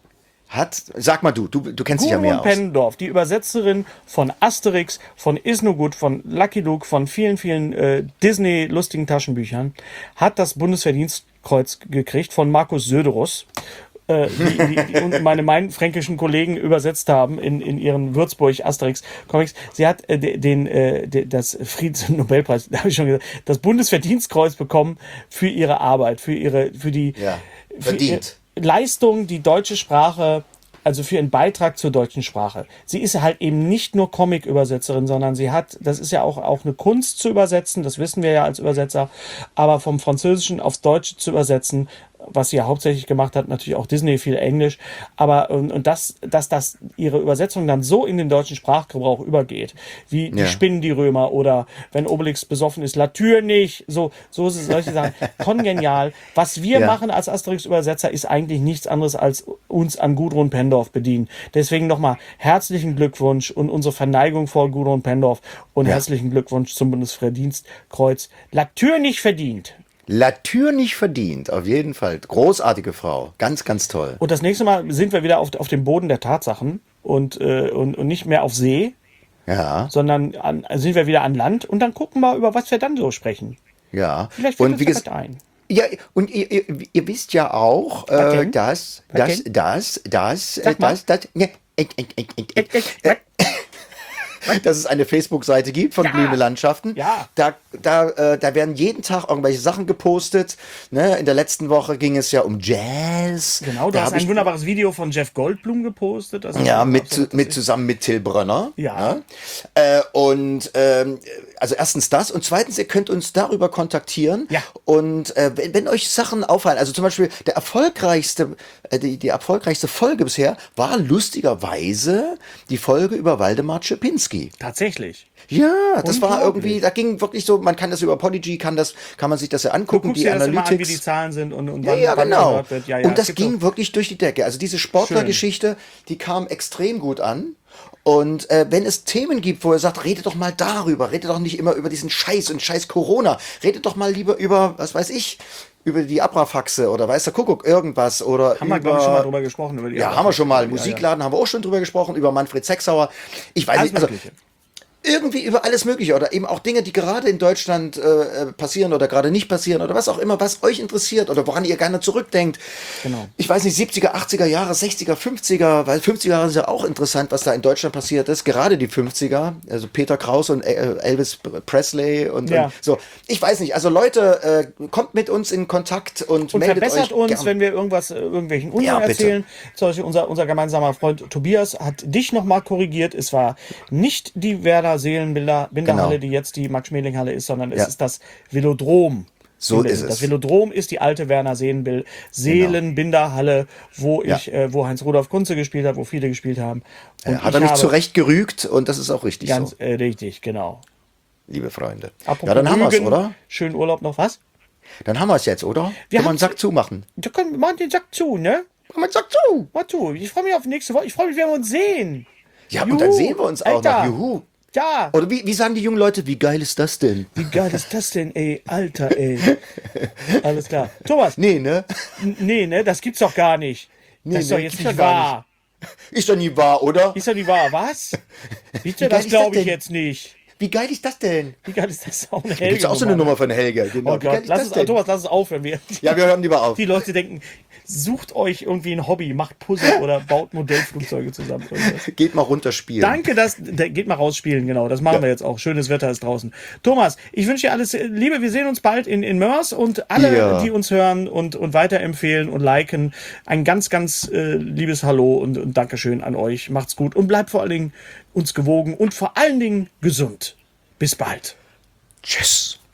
Hat, sag mal du, du, du kennst dich ja mehr Gudrun aus. Pendorf, die Übersetzerin von Asterix, von Is No Good, von Lucky Luke, von vielen, vielen äh, Disney-lustigen Taschenbüchern, hat das Bundesverdienstkreuz gekriegt von Markus Söderus, äh, die, die, die und meine mainfränkischen Kollegen übersetzt haben in, in ihren Würzburg-Asterix-Comics. Sie hat äh, de- den, äh, de, das Friedensnobelpreis, da habe ich schon gesagt, das Bundesverdienstkreuz bekommen für ihre Arbeit, für ihre, für die Ja, für verdient. ihre Leistung, die deutsche Sprache, also für ihren Beitrag zur deutschen Sprache. Sie ist halt eben nicht nur Comic-Übersetzerin, sondern sie hat, das ist ja auch, auch eine Kunst zu übersetzen, das wissen wir ja als Übersetzer, aber vom Französischen aufs Deutsche zu übersetzen, was sie ja hauptsächlich gemacht hat, natürlich auch Disney, viel Englisch, aber und, und das, dass das ihre Übersetzung dann so in den deutschen Sprachgebrauch übergeht, wie die Ja. Spinnen die Römer oder wenn Obelix besoffen ist, La Tür nicht, so, so ist es, solche Sachen, kongenial. Was wir Ja. machen als Asterix-Übersetzer ist eigentlich nichts anderes als uns an Gudrun Pendorf bedienen. Deswegen nochmal herzlichen Glückwunsch und unsere Verneigung vor Gudrun Pendorf und Ja. herzlichen Glückwunsch zum Bundesverdienstkreuz. La Tür nicht verdient. La Tür nicht verdient, auf jeden Fall. Großartige Frau, ganz, ganz toll. Und das nächste Mal sind wir wieder auf, auf dem Boden der Tatsachen und, äh, und, und nicht mehr auf See, Ja, sondern an, sind wir wieder an Land und dann gucken wir, über was wir dann so sprechen. ja. Vielleicht fällt Und uns wie ja gesagt, was ein. ja, und ihr, ihr, ihr wisst ja auch, Was äh, denn? dass, Was dass, denn? dass, dass, äh, Sag mal. dass, dass, ne, äh, äh, äh, äh, äh, dass es eine Facebook-Seite gibt von Ja. Blühende Landschaften. Ja. Da, da, äh, da werden jeden Tag irgendwelche Sachen gepostet. Ne? In der letzten Woche ging es ja um Jazz. Genau, du da hast hab ein ich, wunderbares Video von Jeff Goldblum gepostet. Also ja, auch mit, so, das mit ist- zusammen mit Till Brönner. Ja. Ne? Äh, und ähm, also erstens das und zweitens, ihr könnt uns darüber kontaktieren. Ja. Und äh, wenn, wenn euch Sachen auffallen, also zum Beispiel der erfolgreichste, äh, die, die erfolgreichste Folge bisher war lustigerweise die Folge über Waldemar Czepinski. Tatsächlich. Ja, das war Unglaublich. irgendwie, da ging wirklich so, man kann das über Podigy, kann das, kann man sich das ja Du angucken, guckst die dir das immer an, wie die Analytics. Zahlen sind und, und Ja, wann, ja, wann genau. gehört wird. Ja, ja, und es das gibt ging so- wirklich durch die Decke. Also diese Sportlergeschichte, die kam extrem gut an. Und äh, wenn es Themen gibt, wo er sagt, redet doch mal darüber, redet doch nicht immer über diesen Scheiß und Scheiß Corona, redet doch mal lieber über, was weiß ich, über die Abrafaxe oder weiß der Kuckuck, irgendwas oder Haben wir, über... glaube ich, schon mal drüber gesprochen. Über die ja, haben wir schon mal. Ja, Musikladen haben wir auch schon drüber gesprochen, über Manfred Sechsauer. Ich weiß Alles nicht, also, Mögliche. irgendwie über alles Mögliche oder eben auch Dinge, die gerade in Deutschland äh, passieren oder gerade nicht passieren oder was auch immer, was euch interessiert oder woran ihr gerne zurückdenkt. Genau. Ich weiß nicht, siebziger, achtziger Jahre, sechziger, fünfziger, weil fünfziger Jahre ist ja auch interessant, was da in Deutschland passiert ist. Gerade die fünfziger, also Peter Krause und äh, Elvis Presley und, Ja. und so. Ich weiß nicht, also Leute, äh, kommt mit uns in Kontakt und, Und meldet verbessert euch uns, gern. wenn wir irgendwas, äh, irgendwelchen Unsinn Ja, bitte. erzählen. Zum Beispiel unser, unser gemeinsamer Freund Tobias hat dich nochmal korrigiert. Es war nicht die Werder Seelenbilder Binderhalle, Genau. die jetzt die Max-Schmeling-Halle ist, sondern es Ja. ist das Velodrom. So in ist Das es. Velodrom ist die alte Werner Seelenbill Seelenbinderhalle, wo Ja. ich, äh, wo Heinz Rudolf Kunze gespielt hat, wo viele gespielt haben. Und Äh, Hat ich er mich habe zurecht gerügt und das ist auch richtig ganz so, äh, richtig, genau. liebe Freunde. Apropos Ja, dann haben wir es, Rügen, oder? Schönen Urlaub noch, was? Dann haben wir es jetzt, oder? Wir Können wir einen haben's- Sack zumachen? Da können wir machen den Sack zu, ne? Machen wir den Sack zu. Mal zu. Ich freue mich auf nächste Woche. Ich freue mich, wenn wir uns sehen. Ja, und dann sehen wir uns auch Alter. noch. Juhu. Ja. Oder wie, wie sagen die jungen Leute, wie geil ist das denn? Wie geil ist das denn, ey? Alter, ey. Alles klar. Thomas, Nee, ne? n- nee, ne? Das gibt's doch gar nicht. Das ist nee, doch jetzt gibt's ja nicht gar wahr. Ist doch nie wahr, oder? Ist doch nicht wahr. Was? Bitte, geil das ist glaube das ich denn? jetzt nicht. Wie geil ist das denn? Wie geil ist das? Auch eine Da gibt's auch so eine Helge-Nummer. Nummer von Helge. Genau. Oh Wie geil Gott, ist lass das es, denn? Thomas, lass es aufhören. Wir, Ja, wir hören lieber auf. die Leute denken, sucht euch irgendwie ein Hobby, macht Puzzle oder baut Modellflugzeuge zusammen. Irgendwas. Geht mal runter spielen. Danke, dass, da- geht mal rausspielen, genau, das machen Ja. wir jetzt auch. Schönes Wetter ist draußen. Thomas, ich wünsche dir alles Liebe, wir sehen uns bald in, in Mörs und alle, Ja. die uns hören und, und weiterempfehlen und liken, ein ganz, ganz äh, liebes Hallo und, und Dankeschön an euch. Macht's gut und bleibt vor allen Dingen uns gewogen und vor allen Dingen gesund. Bis bald. Tschüss.